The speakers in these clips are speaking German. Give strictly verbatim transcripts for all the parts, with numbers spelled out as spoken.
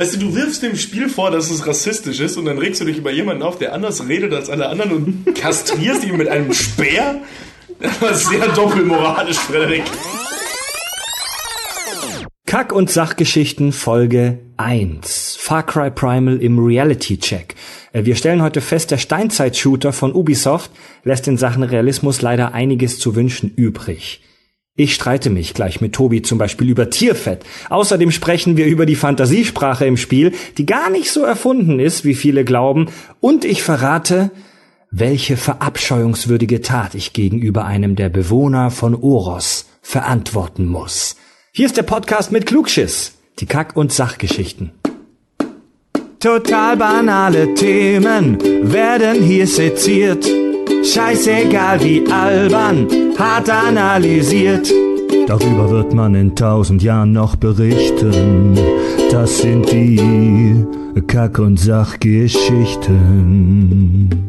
Weißt du, du wirfst dem Spiel vor, dass es rassistisch ist und dann regst du dich über jemanden auf, der anders redet als alle anderen und kastrierst ihn mit einem Speer? Das war sehr doppelmoralisch, Frederik. Kack- und Sachgeschichten Folge eins. Far Cry Primal im Reality-Check. Wir stellen heute fest, der Steinzeit-Shooter von Ubisoft lässt in Sachen Realismus leider einiges zu wünschen übrig. Ich streite mich gleich mit Tobi zum Beispiel über Tierfett. Außerdem sprechen wir über die Fantasiesprache im Spiel, die gar nicht so erfunden ist, wie viele glauben. Und ich verrate, welche verabscheuungswürdige Tat ich gegenüber einem der Bewohner von Oros verantworten muss. Hier ist der Podcast mit Klugschiss, die Kack- und Sachgeschichten. Total banale Themen werden hier seziert. Scheißegal wie albern, hart analysiert. Darüber wird man in tausend Jahren noch berichten. Das sind die Kack- und Sachgeschichten.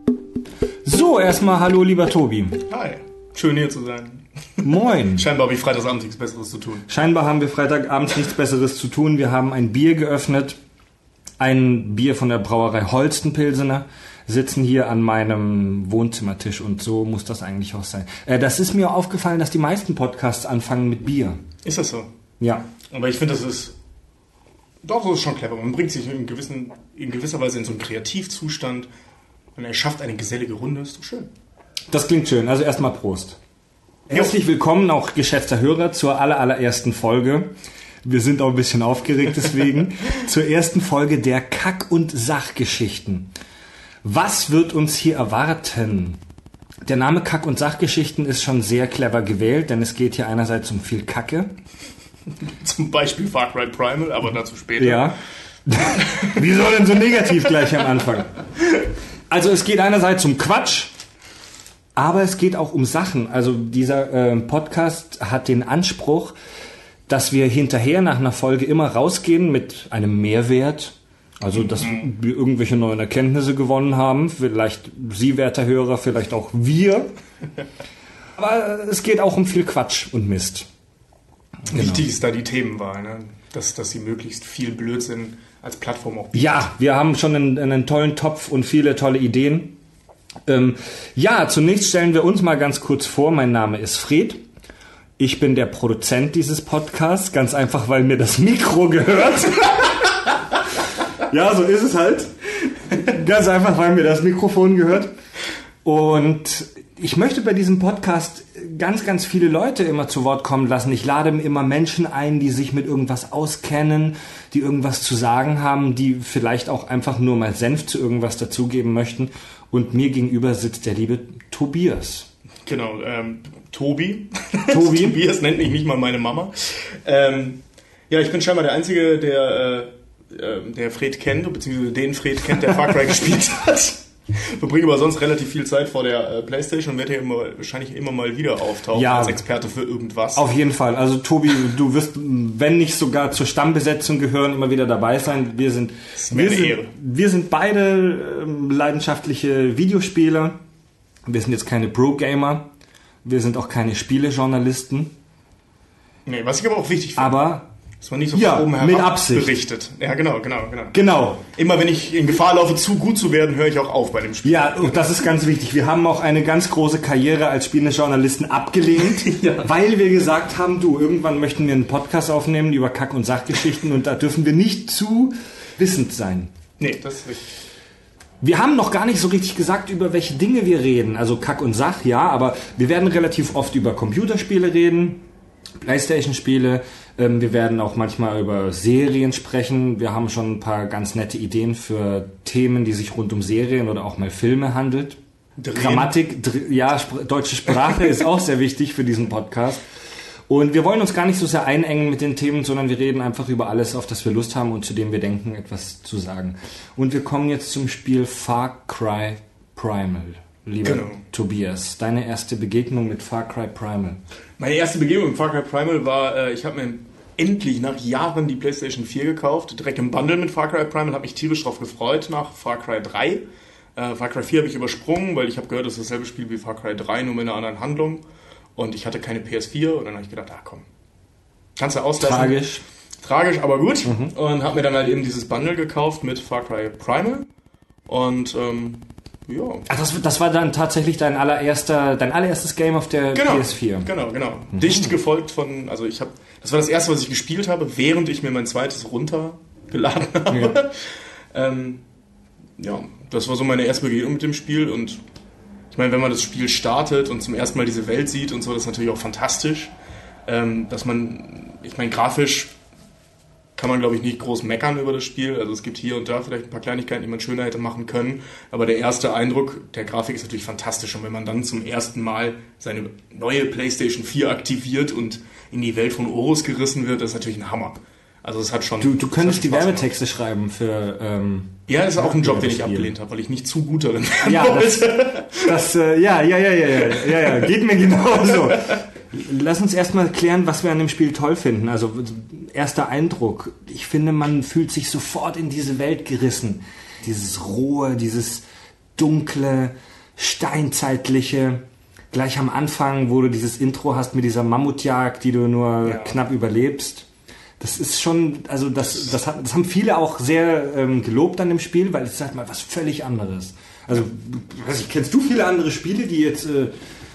So, erstmal hallo lieber Tobi. Hi, schön hier zu sein. Moin. Scheinbar habe ich Freitagabend nichts Besseres zu tun. Scheinbar haben wir Freitagabend nichts Besseres zu tun. Wir haben ein Bier geöffnet. Ein Bier von der Brauerei Holsten Pilsener. Sitzen hier an meinem Wohnzimmertisch und so muss das eigentlich auch sein. Äh, das ist mir aufgefallen, dass die meisten Podcasts anfangen mit Bier. Ist das so? Ja. Aber ich finde, das ist... Doch, das ist schon clever. Man bringt sich in, gewissen, in gewisser Weise in so einen Kreativzustand und er schafft eine gesellige Runde. Ist doch schön. Das klingt schön. Also erstmal Prost. Herzlich willkommen, auch geschätzter Hörer, zur aller, allerersten Folge. Wir sind auch ein bisschen aufgeregt deswegen. Zur ersten Folge der Kack- und Sachgeschichten. Was wird uns hier erwarten? Der Name Kack- und Sachgeschichten ist schon sehr clever gewählt, denn es geht hier einerseits um viel Kacke. Zum Beispiel Far Cry Primal, aber dazu später. Ja. Wieso denn so negativ gleich am Anfang? Also es geht einerseits um Quatsch, aber es geht auch um Sachen. Also dieser äh, Podcast hat den Anspruch, dass wir hinterher nach einer Folge immer rausgehen mit einem Mehrwert. Also, dass wir irgendwelche neuen Erkenntnisse gewonnen haben. Vielleicht Sie, werter Hörer, vielleicht auch wir. Aber es geht auch um viel Quatsch und Mist. Genau. Wichtig ist da die Themenwahl, ne? dass, dass sie möglichst viel Blödsinn als Plattform auch bietet. Ja, wir haben schon einen, einen tollen Topf und viele tolle Ideen. Ähm, ja, zunächst stellen wir uns mal ganz kurz vor. Mein Name ist Fred. Ich bin der Produzent dieses Podcasts. Ganz einfach, weil mir das Mikro gehört. Ja, so ist es halt. Ganz einfach, weil mir das Mikrofon gehört. Und ich möchte bei diesem Podcast ganz, ganz viele Leute immer zu Wort kommen lassen. Ich lade immer Menschen ein, die sich mit irgendwas auskennen, die irgendwas zu sagen haben, die vielleicht auch einfach nur mal Senf zu irgendwas dazugeben möchten. Und mir gegenüber sitzt der liebe Tobias. Genau, ähm, Tobi. Tobi. Tobias nennt mich nicht mal meine Mama. Ähm, ja, ich bin scheinbar der Einzige, der... Äh, der Fred kennt, beziehungsweise den Fred kennt, der Far Cry gespielt hat. Verbringe aber sonst relativ viel Zeit vor der äh, Playstation und werde hier immer, wahrscheinlich immer mal wieder auftauchen ja, als Experte für irgendwas. Auf jeden Fall. Also Tobi, du wirst, wenn nicht sogar zur Stammbesetzung gehören, immer wieder dabei sein. Wir sind, wir sind, wir sind beide ähm, leidenschaftliche Videospieler. Wir sind jetzt keine Pro-Gamer. Wir sind auch keine Spielejournalisten. Nee, was ich aber auch wichtig finde. Aber dass man nicht so ja, oben mit herab Absicht berichtet. Ja, genau, genau, genau. Genau. Immer wenn ich in Gefahr laufe, zu gut zu werden, höre ich auch auf bei dem Spiel. Ja, das ist ganz wichtig. Wir haben auch eine ganz große Karriere als Spielejournalisten abgelehnt, ja. Weil wir gesagt haben, du, irgendwann möchten wir einen Podcast aufnehmen über Kack- und Sachgeschichten und da dürfen wir nicht zu wissend sein. Nee, das ist richtig. Wir haben noch gar nicht so richtig gesagt, über welche Dinge wir reden. Also Kack und Sach, ja, aber wir werden relativ oft über Computerspiele reden, Playstation-Spiele. Ähm, wir werden auch manchmal über Serien sprechen. Wir haben schon ein paar ganz nette Ideen für Themen, die sich rund um Serien oder auch mal Filme handelt. Drehen. Grammatik, dr- ja, sp- deutsche Sprache ist auch sehr wichtig für diesen Podcast. Und wir wollen uns gar nicht so sehr einengen mit den Themen, sondern wir reden einfach über alles, auf das wir Lust haben und zu dem wir denken, etwas zu sagen. Und wir kommen jetzt zum Spiel Far Cry Primal. Lieber genau. Tobias, deine erste Begegnung mit Far Cry Primal. Meine erste Begegnung mit Far Cry Primal war, äh, ich habe mir endlich nach Jahren die PlayStation vier gekauft, direkt im Bundle mit Far Cry Primal, habe mich tierisch drauf gefreut nach Far Cry drei. Äh, Far Cry vier habe ich übersprungen, weil ich habe gehört, das ist dasselbe Spiel wie Far Cry drei, nur mit einer anderen Handlung. Und ich hatte keine P S vier und dann habe ich gedacht, ah komm, kannst du auslassen. Tragisch. Tragisch, aber gut. Mhm. Und habe mir dann halt eben dieses Bundle gekauft mit Far Cry Primal. Und ähm, ja. Ach, das, das war dann tatsächlich dein allererster, dein allererstes Game auf der genau, P S vier. Genau, genau. Mhm. Dicht gefolgt von, also ich habe, das war das erste, was ich gespielt habe, während ich mir mein zweites runtergeladen habe. Ja. ähm, ja, das war so meine erste Begegnung mit dem Spiel und ich meine, wenn man das Spiel startet und zum ersten Mal diese Welt sieht und so, das ist natürlich auch fantastisch. Ähm, dass man, ich meine, grafisch kann man, glaube ich, nicht groß meckern über das Spiel. Also es gibt hier und da vielleicht ein paar Kleinigkeiten, die man schöner hätte machen können. Aber der erste Eindruck der Grafik ist natürlich fantastisch. Und wenn man dann zum ersten Mal seine neue PlayStation vier aktiviert und in die Welt von Orus gerissen wird, das ist natürlich ein Hammer. Also es hat schon... Du, du könntest die Werbetexte schreiben für... Ähm, ja, das ist auch ein Job, den ich abgelehnt habe, weil ich nicht zu gut darin bin. Ja, das, das, äh, ja, ja, ja, ja, ja, ja, ja, geht mir genauso. Lass uns erstmal klären, was wir an dem Spiel toll finden. Also erster Eindruck. Ich finde, man fühlt sich sofort in diese Welt gerissen. Dieses rohe, dieses dunkle, steinzeitliche. Gleich am Anfang, wo du dieses Intro hast mit dieser Mammutjagd, die du nur ja. knapp überlebst. Das ist schon, also das, das, hat, das haben viele auch sehr ähm, gelobt an dem Spiel, weil es halt mal was völlig anderes. Also, weiß ich, kennst du viele andere Spiele, die jetzt äh,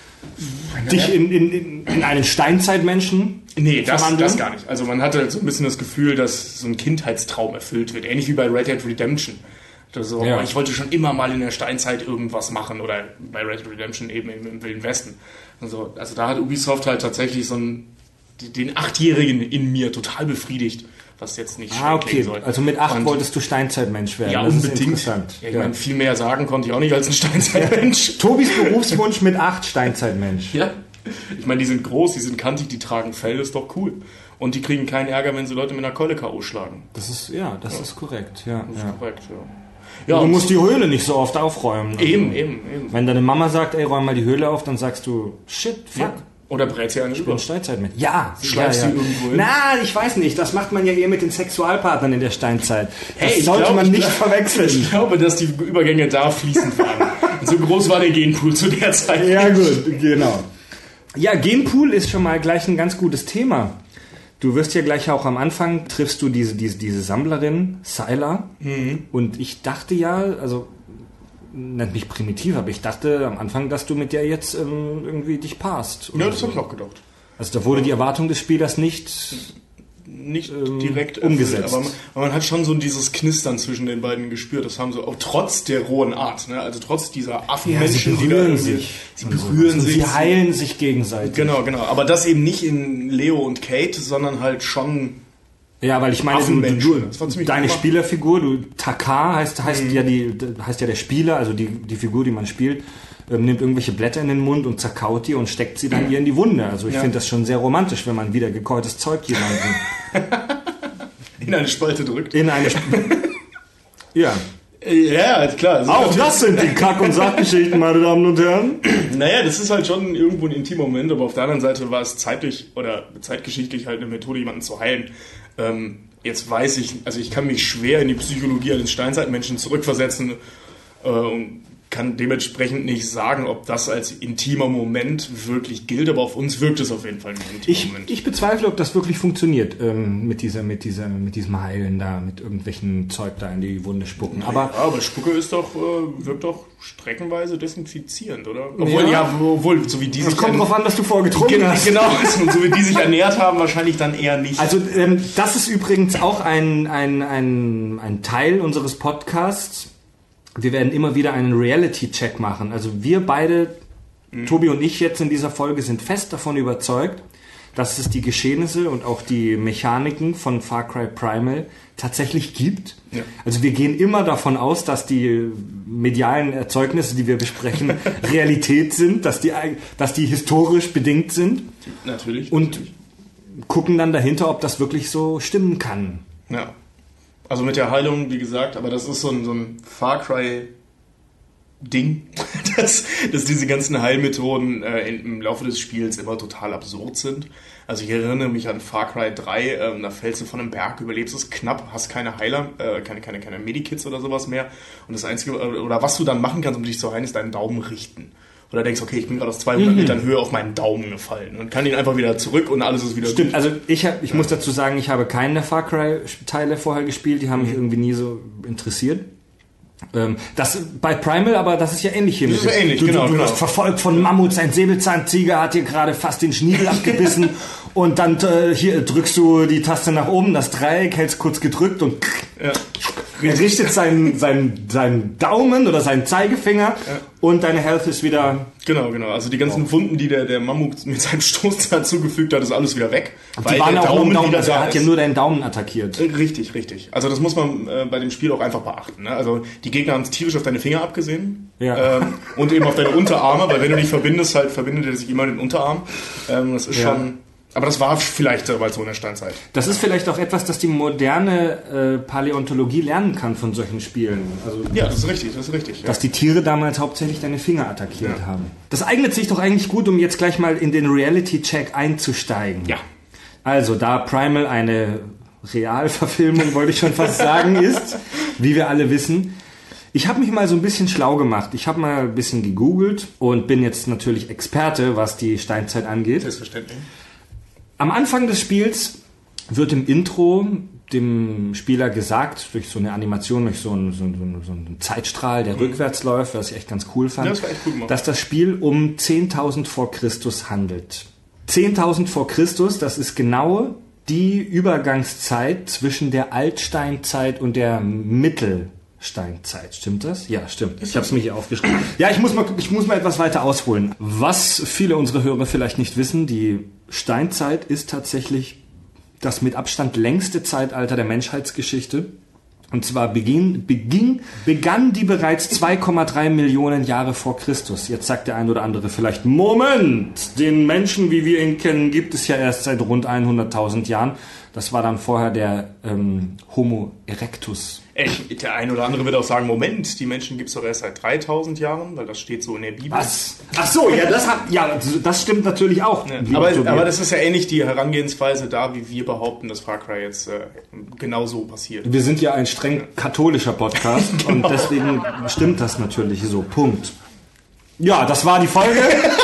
dich in, in, in einen Steinzeitmenschen Nee, das, das gar nicht. Also man hatte so ein bisschen das Gefühl, dass so ein Kindheitstraum erfüllt wird. Ähnlich wie bei Red Dead Redemption. So, ja. Ich wollte schon immer mal in der Steinzeit irgendwas machen. Oder bei Red Dead Redemption eben im, im Wilden Westen. Also, also da hat Ubisoft halt tatsächlich so einen, den Achtjährigen in mir total befriedigt. Was jetzt nicht ah, okay. Soll. Also mit acht und wolltest du Steinzeitmensch werden. Ja, das unbedingt. Ist interessant. Ja, ich ja. meine, viel mehr sagen konnte ich auch nicht als ein Steinzeitmensch. Ja. Tobis Berufswunsch mit acht Steinzeitmensch. Ja. Ich meine, die sind groß, die sind kantig, die tragen Fell, das ist doch cool. Und die kriegen keinen Ärger, wenn sie Leute mit einer Keule K O schlagen. Das ist, ja, das ja. ist korrekt. Ja, das ist ja. korrekt, ja. Ja, du musst die Höhle nicht so oft aufräumen. Also, eben, eben, eben. Wenn deine Mama sagt, ey, räum mal die Höhle auf, dann sagst du, shit, fuck. Ja. Oder brät sie eine ich über. bin Steinzeitmensch. Ja, schleifst ja, ja. sie irgendwo hin. Na, ich weiß nicht. Das macht man ja eher mit den Sexualpartnern in der Steinzeit. Das hey, sollte glaub, man nicht glaub, verwechseln. Ich glaube, dass die Übergänge da fließend waren. So groß war der Genpool zu der Zeit. Ja, gut, genau. Ja, Genpool ist schon mal gleich ein ganz gutes Thema. Du wirst ja gleich auch am Anfang, triffst du diese, diese, diese Sammlerin, Sylar. Mhm. Und ich dachte ja, also, nennt mich primitiv, aber ich dachte am Anfang, dass du mit der jetzt ähm, irgendwie dich passt. Ja, das so. habe ich auch gedacht. Also da wurde die Erwartung des Spielers nicht... nicht ähm, direkt umgesetzt. Erfüllt, aber, man, aber man hat schon so dieses Knistern zwischen den beiden gespürt. Das haben so, auch trotz der rohen Art, ne? Also trotz dieser Affenmenschen, ja, sie berühren die da sich. Sie berühren so. sich. Sie heilen sich gegenseitig. Genau, genau. Aber das eben nicht in Leo und Kate, sondern halt schon. Ja, weil ich meine, du, du, deine gut. Spielerfigur, du Takar heißt, heißt, mhm. ja die, heißt ja der Spieler, also die, die Figur, die man spielt, ähm, nimmt irgendwelche Blätter in den Mund und zerkaut die und steckt sie dann ihr in die Wunde. Also ich ja. finde das schon sehr romantisch, wenn man wieder gekäutes Zeug jemanden in eine Spalte drückt. In eine Spalte. Ja. Ja, klar. Auch das sind die Kack- und Sachgeschichten, meine Damen und Herren. Naja, das ist halt schon irgendwo ein intimer Moment, aber auf der anderen Seite war es zeitlich oder zeitgeschichtlich halt eine Methode, jemanden zu heilen. Ähm, jetzt weiß ich, also ich kann mich schwer in die Psychologie eines Steinzeitmenschen zurückversetzen äh, und kann dementsprechend nicht sagen, ob das als intimer Moment wirklich gilt, aber auf uns wirkt es auf jeden Fall wie ein intimer ich, Moment. Ich bezweifle, ob das wirklich funktioniert ähm, mit dieser, mit dieser, mit diesem Heilen da, mit irgendwelchen Zeug da in die Wunde spucken. Aber, ja, aber Spucke ist doch, äh, wirkt doch streckenweise desinfizierend, oder? Obwohl, ja, ja obwohl, so wie die sich... Es kommt drauf an, was du vorher getrunken genau, hast. Genau, und so wie die sich ernährt haben, wahrscheinlich dann eher nicht. Also ähm, das ist übrigens auch ein, ein, ein, ein Teil unseres Podcasts. Wir werden immer wieder einen Reality-Check machen. Also wir beide, mhm. Tobi und ich jetzt in dieser Folge, sind fest davon überzeugt, dass es die Geschehnisse und auch die Mechaniken von Far Cry Primal tatsächlich gibt. Ja. Also wir gehen immer davon aus, dass die medialen Erzeugnisse, die wir besprechen, Realität sind, dass die, dass die historisch bedingt sind. Natürlich. Und natürlich. gucken dann dahinter, ob das wirklich so stimmen kann. Ja. Also mit der Heilung, wie gesagt, aber das ist so ein, so ein Far Cry-Ding, dass, dass diese ganzen Heilmethoden äh, im Laufe des Spiels immer total absurd sind. Also ich erinnere mich an Far Cry drei, ähm, da fällst du von einem Berg, überlebst es knapp, hast keine Heiler, äh, keine, keine, keine Medikits oder sowas mehr. Und das Einzige, oder was du dann machen kannst, um dich zu heilen, ist deinen Daumen richten. oder denkst, okay, ich bin gerade aus zweihundert mhm. Metern Höhe auf meinen Daumen gefallen und kann ihn einfach wieder zurück und alles ist wieder Stimmt, gut. also ich, hab, ich ja. muss dazu sagen, ich habe keine Far Cry-Teile vorher gespielt, die haben mich irgendwie nie so interessiert. Ähm, das bei Primal, aber das ist ja ähnlich hier. Das ist ja ähnlich, du, genau. Du, du genau. wirst verfolgt von Mammuts, ein Säbelzahntiger hat dir gerade fast den Schniedel abgebissen und dann äh, hier drückst du die Taste nach oben, das Dreieck, hältst kurz gedrückt und ja. er richtet seinen, seinen, seinen Daumen oder seinen Zeigefinger ja. und deine Health ist wieder... Genau, genau. Also die ganzen oh. Wunden, die der, der Mammut mit seinem Stoß zugefügt hat, ist alles wieder weg. Die weil waren der auch Daumen, Daumen wieder also er hat ist. ja nur deinen Daumen attackiert. Richtig, richtig. Also das muss man äh, bei dem Spiel auch einfach beachten. Ne? Also die Gegner haben es tierisch auf deine Finger abgesehen ja. ähm, und eben auf deine Unterarme, weil wenn du dich verbindest, halt verbindet er sich immer den Unterarm. Ähm, das ist ja. schon... Aber das war vielleicht weil so in der Steinzeit. Das ist vielleicht auch etwas, das die moderne äh, Paläontologie lernen kann von solchen Spielen. Also, ja, das ist richtig, das ist richtig. Ja. Dass die Tiere damals hauptsächlich deine Finger attackiert ja. haben. Das eignet sich doch eigentlich gut, um jetzt gleich mal in den Reality-Check einzusteigen. Ja. Also, da Primal eine Realverfilmung, wollte ich schon fast sagen, ist, wie wir alle wissen. Ich habe mich mal so ein bisschen schlau gemacht. Ich habe mal ein bisschen gegoogelt und bin jetzt natürlich Experte, was die Steinzeit angeht. Selbstverständlich. Am Anfang des Spiels wird im Intro dem Spieler gesagt, durch so eine Animation, durch so einen, so einen, so einen Zeitstrahl, der mhm. rückwärts läuft, was ich echt ganz cool fand, ja, das war echt cool gemacht. dass das Spiel um zehntausend vor Christus handelt. zehntausend vor Christus, das ist genau die Übergangszeit zwischen der Altsteinzeit und der Mittelsteinzeit. Stimmt das? Ja, stimmt. Ich habe es mir hier aufgeschrieben. Ja, ich muss mal, ich muss mal etwas weiter ausholen. Was viele unserer Hörer vielleicht nicht wissen, die Steinzeit ist tatsächlich das mit Abstand längste Zeitalter der Menschheitsgeschichte. Und zwar beginn, beginn, begann die bereits zwei Komma drei Millionen Jahre vor Christus. Jetzt sagt der ein oder andere vielleicht, Moment, den Menschen, wie wir ihn kennen, gibt es ja erst seit rund hunderttausend Jahren. Das war dann vorher der ähm, Homo erectus. Echt, der ein oder andere wird auch sagen, Moment, die Menschen gibt es doch erst seit dreitausend Jahren, weil das steht so in der Bibel. Was? Ach so, ja, das, hat, ja, das stimmt natürlich auch. Ja, aber, aber das ist ja ähnlich die Herangehensweise da, wie wir behaupten, dass Far Cry jetzt äh, genau so passiert. Wir sind ja ein streng katholischer Podcast genau. Und deswegen stimmt das natürlich so. Punkt. Ja, das war die Folge.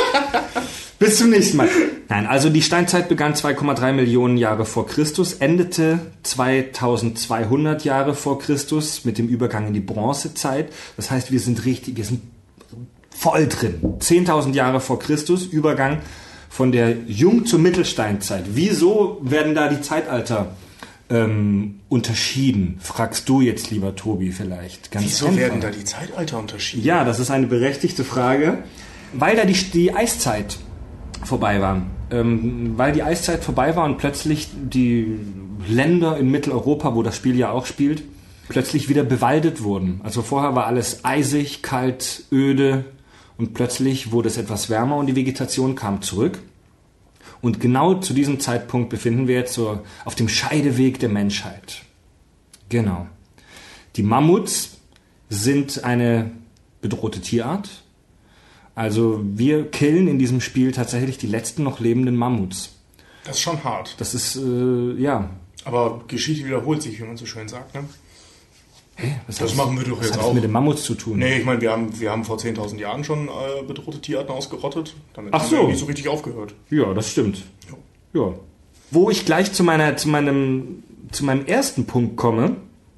Bis zum nächsten Mal. Nein, also die Steinzeit begann zwei Komma drei Millionen Jahre vor Christus, endete zweitausendzweihundert Jahre vor Christus mit dem Übergang in die Bronzezeit. Das heißt, wir sind richtig, wir sind voll drin. zehntausend Jahre vor Christus, Übergang von der Jung- zur Mittelsteinzeit. Wieso werden da die Zeitalter ähm, unterschieden? Fragst du jetzt, lieber Tobi, vielleicht. Ganz Wieso einfach. Werden da die Zeitalter unterschieden? Ja, das ist eine berechtigte Frage. Weil da die, die Eiszeit vorbei war. Ähm, weil die Eiszeit vorbei war und plötzlich die Länder in Mitteleuropa, wo das Spiel ja auch spielt, plötzlich wieder bewaldet wurden. Also vorher war alles eisig, kalt, öde und plötzlich wurde es etwas wärmer und die Vegetation kam zurück. Und genau zu diesem Zeitpunkt befinden wir jetzt so auf dem Scheideweg der Menschheit. Genau. Die Mammuts sind eine bedrohte Tierart. Also wir killen in diesem Spiel tatsächlich die letzten noch lebenden Mammuts. Das ist schon hart. Das ist, äh, ja. Aber Geschichte wiederholt sich, wie man so schön sagt, ne? Hä? Was das hat, machen wir doch was jetzt hat auch. Das mit den Mammuts zu tun? Nee, ich meine, wir haben, wir haben vor zehntausend Jahren schon äh, bedrohte Tierarten ausgerottet. Damit Ach haben so. wir nicht so richtig aufgehört. Ja, das stimmt. Ja. Ja. Wo ich gleich zu meiner, zu meinem, zu meinem ersten Punkt komme.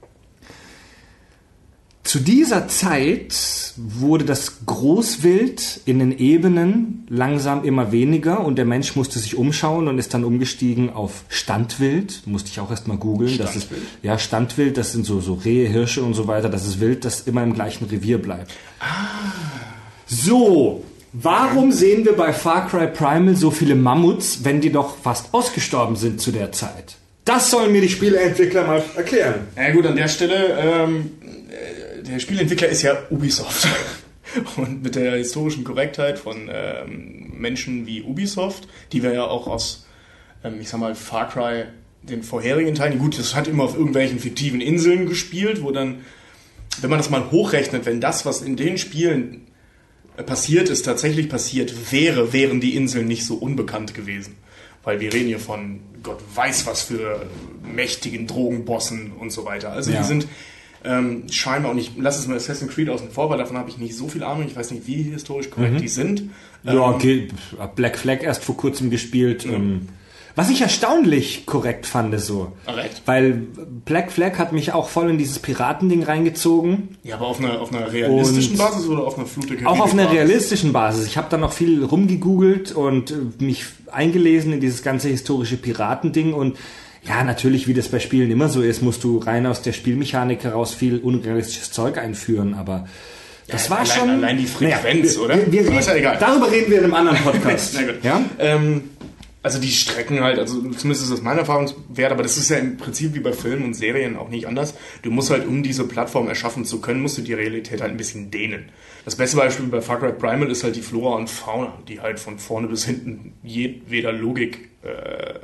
Zu dieser Zeit wurde das Großwild in den Ebenen langsam immer weniger und der Mensch musste sich umschauen und ist dann umgestiegen auf Standwild. Musste ich auch erst mal googeln. Das ist, ja, Standwild, das sind so, so Rehe, Hirsche und so weiter. Das ist Wild, das immer im gleichen Revier bleibt. Ah. So, warum sehen wir bei Far Cry Primal so viele Mammuts, wenn die doch fast ausgestorben sind zu der Zeit? Das sollen mir die Spieleentwickler mal erklären. Ja gut, an der Stelle... Ähm Der Spielentwickler ist ja Ubisoft. Und mit der historischen Korrektheit von ähm, Menschen wie Ubisoft, die wir ja auch aus, ähm, ich sag mal, Far Cry, den vorherigen Teilen, gut, das hat immer auf irgendwelchen fiktiven Inseln gespielt, wo dann, wenn man das mal hochrechnet, wenn das, was in den Spielen passiert ist, tatsächlich passiert wäre, wären die Inseln nicht so unbekannt gewesen. Weil wir reden hier von Gott weiß was für mächtigen Drogenbossen und so weiter. Also ja. die sind... Ähm, scheinbar, und ich lasse es mal Assassin's Creed außen vor, weil davon habe ich nicht so viel Ahnung. Ich weiß nicht, wie historisch korrekt mhm. die sind. Ja, ähm, okay. Black Flag erst vor kurzem gespielt. Mhm. Ähm, was ich erstaunlich korrekt fand, so. Ach, echt? Weil Black Flag hat mich auch voll in dieses Piratending reingezogen. Ja, aber auf einer, auf einer realistischen und Basis oder auf einer Flute? Auch auf einer realistischen Basis. Ich habe da noch viel rumgegoogelt und mich eingelesen in dieses ganze historische Piratending und ja, natürlich, wie das bei Spielen immer so ist, musst du rein aus der Spielmechanik heraus viel unrealistisches Zeug einführen, aber das ja, war allein, schon... Allein die Frequenz, naja, oder? Wir, wir reden, ist ja egal. Darüber reden wir in einem anderen Podcast. Na gut. Ja? Ähm, also die Strecken halt, also zumindest ist das mein Erfahrungswert, aber das ist ja im Prinzip wie bei Filmen und Serien auch nicht anders. Du musst halt, um diese Plattform erschaffen zu können, musst du die Realität halt ein bisschen dehnen. Das beste Beispiel bei Far Cry Primal ist halt die Flora und Fauna, die halt von vorne bis hinten jedweder Logik... Äh,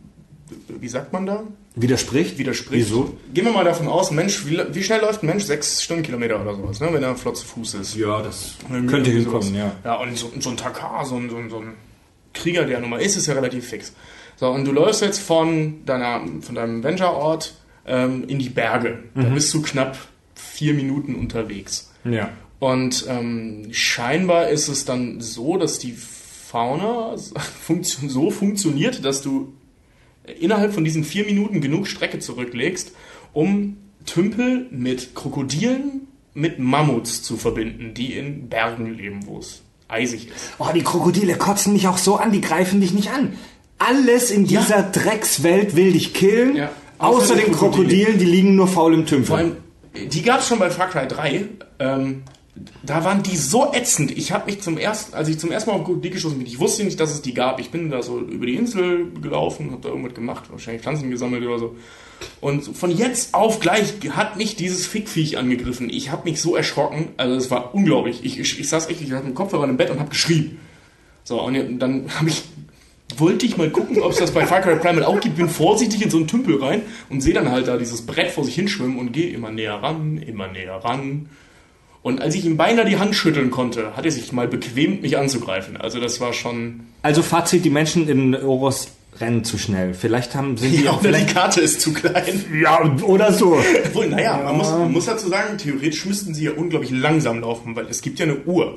wie sagt man da? Widerspricht? Widerspricht. Wieso? Gehen wir mal davon aus, ein Mensch, wie, wie schnell läuft ein Mensch? Sechs Stundenkilometer oder sowas, ne? Wenn er flott zu Fuß ist. Ja, das könnte hinkommen, ja. Ja, und so, so ein Takar, so ein, so, ein, so ein Krieger, der nun mal ist, ist ja relativ fix. So, und du läufst jetzt von, deiner, von deinem Venture-Ort ähm, in die Berge. Mhm. Da bist du knapp vier Minuten unterwegs. Ja. Und ähm, scheinbar ist es dann so, dass die Fauna funktio- so funktioniert, dass du innerhalb von diesen vier Minuten genug Strecke zurücklegst, um Tümpel mit Krokodilen, mit Mammuts zu verbinden, die in Bergen leben, wo es eisig ist. Oh, die Krokodile kotzen mich auch so an, die greifen dich nicht an. Alles in dieser ja. Dreckswelt will dich killen, ja. außer, außer den Krokodile. Krokodilen, die liegen nur faul im Tümpel. Vor allem, die gab es schon bei Far Cry drei. Ähm, da waren die so ätzend. Ich habe mich zum ersten, als ich zum ersten Mal auf die geschossen bin, ich wusste nicht, dass es die gab. Ich bin da so über die Insel gelaufen, habe da irgendwas gemacht, wahrscheinlich Pflanzen gesammelt oder so. Und von jetzt auf gleich hat mich dieses Fickviech angegriffen. Ich habe mich so erschrocken, also es war unglaublich. Ich, ich, ich saß echt, ich hatte einen Kopfhörer im Bett und habe geschrien. So, und dann habe ich, wollte ich mal gucken, ob es das bei Far Cry Primal auch gibt. Bin vorsichtig in so einen Tümpel rein und sehe dann halt da dieses Brett vor sich hinschwimmen und gehe immer näher ran, immer näher ran. Und als ich ihm beinahe die Hand schütteln konnte, hat er sich mal bequemt, mich anzugreifen. Also das war schon... Also Fazit, die Menschen in Oros rennen zu schnell. Vielleicht haben sind die ja, auch... Oder die Karte ist zu klein. Ja, oder so. Obwohl, naja, ja. man, muss, man muss dazu sagen, theoretisch müssten sie ja unglaublich langsam laufen, weil es gibt ja eine Uhr,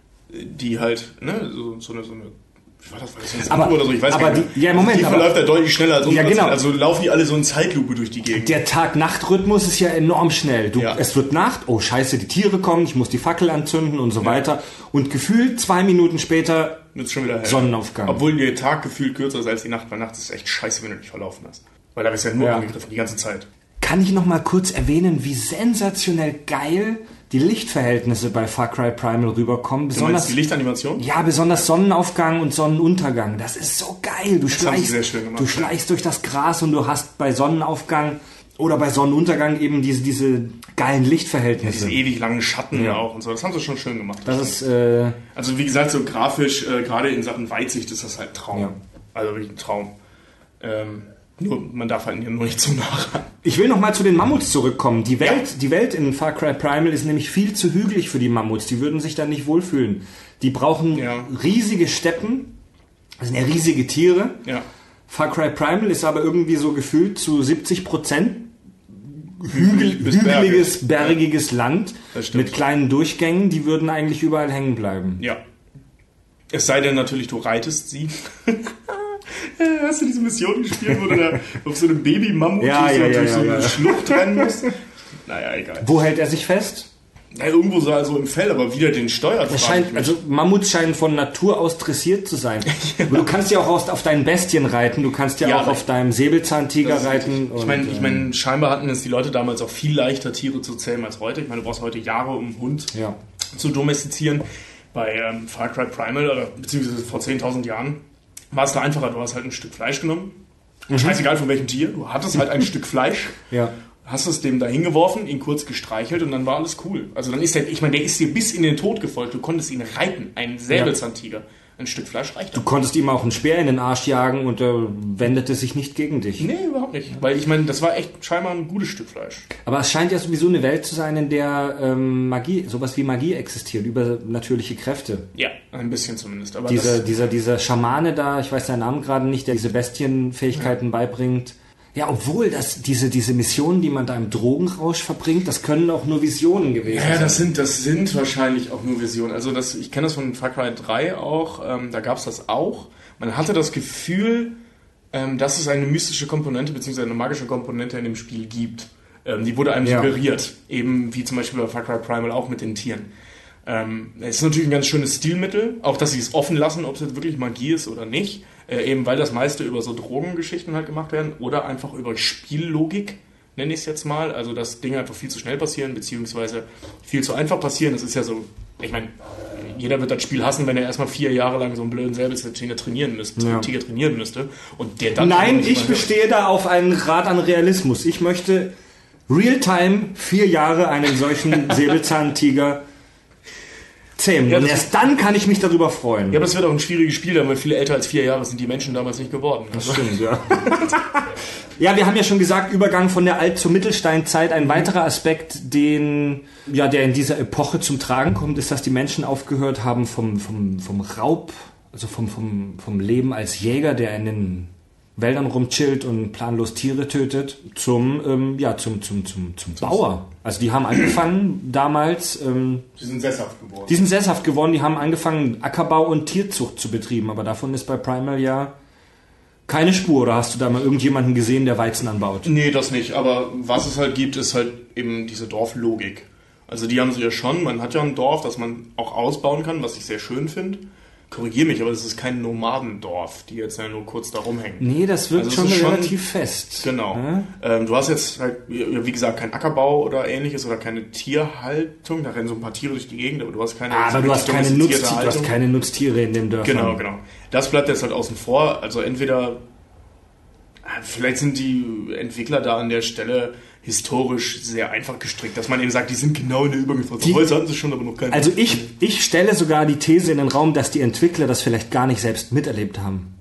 die halt, ne, so, so eine... So eine Wie war das? War das eine aber, oder so? Ich weiß aber gar nicht. Die, ja, Moment, die verläuft ja deutlich schneller als ja, genau. Also laufen die alle so in Zeitlupe durch die Gegend. Der Tag-Nacht-Rhythmus ist ja enorm schnell. Du, ja. Es wird Nacht, oh scheiße, die Tiere kommen, ich muss die Fackel anzünden und so ja. weiter. Und gefühlt zwei Minuten später wird's schon wieder hell. Sonnenaufgang. Obwohl der Tag gefühlt kürzer ist als die Nacht, weil nachts ist es echt scheiße, wenn du dich verlaufen hast. Weil da bist du ja nur ja. angegriffen, die ganze Zeit. Kann ich noch mal kurz erwähnen, wie sensationell geil die Lichtverhältnisse bei Far Cry Primal rüberkommen. Besonders die Lichtanimation? Ja, besonders Sonnenaufgang und Sonnenuntergang. Das ist so geil. Du das schleichst, sehr schön gemacht, du schleichst durch das Gras und du hast bei Sonnenaufgang oder bei Sonnenuntergang eben diese, diese geilen Lichtverhältnisse. Ja, diese ewig langen Schatten ja. auch und so. Das haben sie schon schön gemacht. Das ist, äh, also wie gesagt, so grafisch, äh, gerade in Sachen Weitsicht ist das halt ein Traum. Ja. Also wirklich ein Traum. Ähm, Nur, man darf halt nur nicht zu nah ran. Ich will noch mal zu den Mammuts zurückkommen. Die Welt, ja. die Welt in Far Cry Primal ist nämlich viel zu hügelig für die Mammuts. Die würden sich da nicht wohlfühlen. Die brauchen ja. riesige Steppen. Das sind ja riesige Tiere. Ja. Far Cry Primal ist aber irgendwie so gefühlt zu siebzig Prozent Hügel, hügeliges, bergiges ja. Land mit kleinen Durchgängen. Die würden eigentlich überall hängen bleiben. Ja. Es sei denn natürlich, du reitest sie. Hast du diese Mission gespielt, wo du da auf so einem Baby-Mammut ja, durch, ja, so, ja, durch ja, so eine ja. Schlucht rennen musst? Naja, egal. Wo hält er sich fest? Ja, irgendwo so also im Fell, aber wieder den steuert. Es scheint, also Mammuts scheinen von Natur aus dressiert zu sein. ja. Du kannst ja auch auf deinen Bestien reiten, du kannst ja, ja auch auf deinem Säbelzahntiger reiten. Ich meine, ich mein, scheinbar hatten es die Leute damals auch viel leichter, Tiere zu zähmen als heute. Ich meine, du brauchst heute Jahre, um einen Hund ja. zu domestizieren. Bei ähm, Far Cry Primal, oder beziehungsweise vor zehntausend Jahren, war es da einfacher. Du hast halt ein Stück Fleisch genommen. Mhm. Scheißegal von welchem Tier. Du hattest halt ein Stück Fleisch. Ja. Hast es dem da hingeworfen, ihn kurz gestreichelt und dann war alles cool. Also dann ist der, ich meine, der ist dir bis in den Tod gefolgt. Du konntest ihn reiten. Ein Säbelzahntiger. Ja. Ein Stück Fleisch reicht. Du konntest ihm auch einen Speer in den Arsch jagen und er wendete sich nicht gegen dich. Nee, überhaupt nicht. Weil ich meine, das war echt scheinbar ein gutes Stück Fleisch. Aber es scheint ja sowieso eine Welt zu sein, in der ähm, Magie, sowas wie Magie existiert, übernatürliche Kräfte. Ja, ein bisschen zumindest. Aber dieser, dieser, dieser Schamane da, ich weiß seinen Namen gerade nicht, der diese Bestienfähigkeiten ja. beibringt. Ja, obwohl das diese diese Missionen, die man da im Drogenrausch verbringt, das können auch nur Visionen gewesen ja, sein. Ja, das sind das sind wahrscheinlich auch nur Visionen. Also das, ich kenne das von Far Cry drei auch, ähm, da gab es das auch. Man hatte das Gefühl, ähm, dass es eine mystische Komponente bzw. eine magische Komponente in dem Spiel gibt. Ähm, die wurde einem ja. suggeriert, eben wie zum Beispiel bei Far Cry Primal auch mit den Tieren. Ähm, es ist natürlich ein ganz schönes Stilmittel, auch dass sie es offen lassen, ob es jetzt wirklich Magie ist oder nicht, äh, eben weil das meiste über so Drogengeschichten halt gemacht werden oder einfach über Spiellogik, nenne ich es jetzt mal, also dass Dinge einfach viel zu schnell passieren, beziehungsweise viel zu einfach passieren. Das ist ja so, ich meine, jeder wird das Spiel hassen, wenn er erstmal vier Jahre lang so einen blöden Säbelzahntiger trainieren müsste, ja. Tiger trainieren müsste und der dann... Nein, ich bestehe da auf einen Grad an Realismus. Ich möchte Realtime vier Jahre einen solchen Säbelzahntiger zähmen. Ja, und erst dann kann ich mich darüber freuen. Ja, aber das wird auch ein schwieriges Spiel, weil viele älter als vier Jahre sind die Menschen damals nicht geworden. Das also. Stimmt, ja. Ja, wir haben ja schon gesagt, Übergang von der Alt- zur Mittelsteinzeit. Ein weiterer Aspekt, den, ja, der in dieser Epoche zum Tragen kommt, ist, dass die Menschen aufgehört haben vom, vom, vom Raub, also vom, vom, vom Leben als Jäger, der in den Wäldern rumchillt und planlos Tiere tötet, zum, ähm, ja, zum, zum, zum, zum Bauer. Also die haben angefangen damals... Ähm, die sind sesshaft geworden. Die sind sesshaft geworden, die haben angefangen Ackerbau und Tierzucht zu betreiben, aber davon ist bei Primal ja keine Spur. Oder hast du da mal irgendjemanden gesehen, der Weizen anbaut? Nee, das nicht, aber was es halt gibt, ist halt eben diese Dorflogik. Also die haben sie ja schon, man hat ja ein Dorf, das man auch ausbauen kann, was ich sehr schön finde. Korrigiere mich, aber das ist kein Nomadendorf, die jetzt ja nur kurz da rumhängen. Nee, das wirkt also schon relativ schon, fest. Genau. Ja? Ähm, du hast jetzt halt, wie gesagt, keinen Ackerbau oder ähnliches oder keine Tierhaltung. Da rennen so ein paar Tiere durch die Gegend, aber du hast keine... Ah, aber du hast keine, Nutztiere, du hast keine Nutztiere in dem Dorf. Genau, genau. Das bleibt jetzt halt außen vor. Also entweder... Vielleicht sind die Entwickler da an der Stelle historisch sehr einfach gestrickt, dass man eben sagt, die sind genau in der Übergangsphase. Heute hatten sie schon, aber noch keine. Also ich, ich stelle sogar die These in den Raum, dass die Entwickler das vielleicht gar nicht selbst miterlebt haben.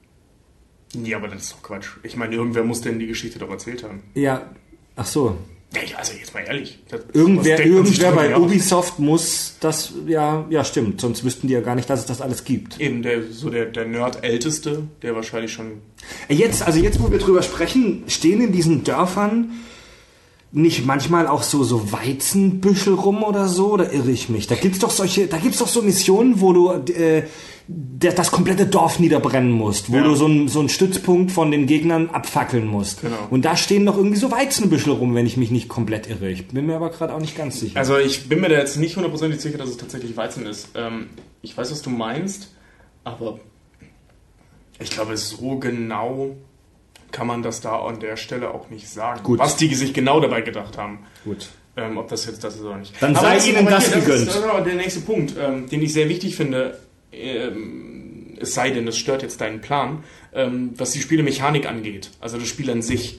Ja, aber das ist doch Quatsch. Ich meine, irgendwer muss denn die Geschichte doch erzählt haben. Ja, ach so. Ja, also jetzt mal ehrlich. Das, irgendwer irgendwer bei Ubisoft muss das, ja, ja stimmt, sonst wüssten die ja gar nicht, dass es das alles gibt. Eben, der, so der, der Nerd-Älteste, der wahrscheinlich schon... Jetzt, also jetzt, wo wir drüber sprechen, stehen in diesen Dörfern nicht manchmal auch so, so Weizenbüschel rum oder so, oder irre ich mich? Da gibt's doch solche, da gibt's doch so Missionen, wo du äh, der, das komplette Dorf niederbrennen musst, wo ja. du so einen so einen Stützpunkt von den Gegnern abfackeln musst. Genau. Und da stehen doch irgendwie so Weizenbüschel rum, wenn ich mich nicht komplett irre. Ich bin mir aber gerade auch nicht ganz sicher. Also ich bin mir da jetzt nicht hundertprozentig sicher, dass es tatsächlich Weizen ist. Ähm, ich weiß, was du meinst, aber ich glaube, so genau kann man das da an der Stelle auch nicht sagen. Gut. Was die sich genau dabei gedacht haben. Gut. Ähm, ob das jetzt das ist oder nicht. Dann sei ihnen das gegönnt. Das ist, das ist aber der nächste Punkt, ähm, den ich sehr wichtig finde, ähm, es sei denn, es stört jetzt deinen Plan, ähm, was die Spielemechanik angeht. Also das Spiel an sich.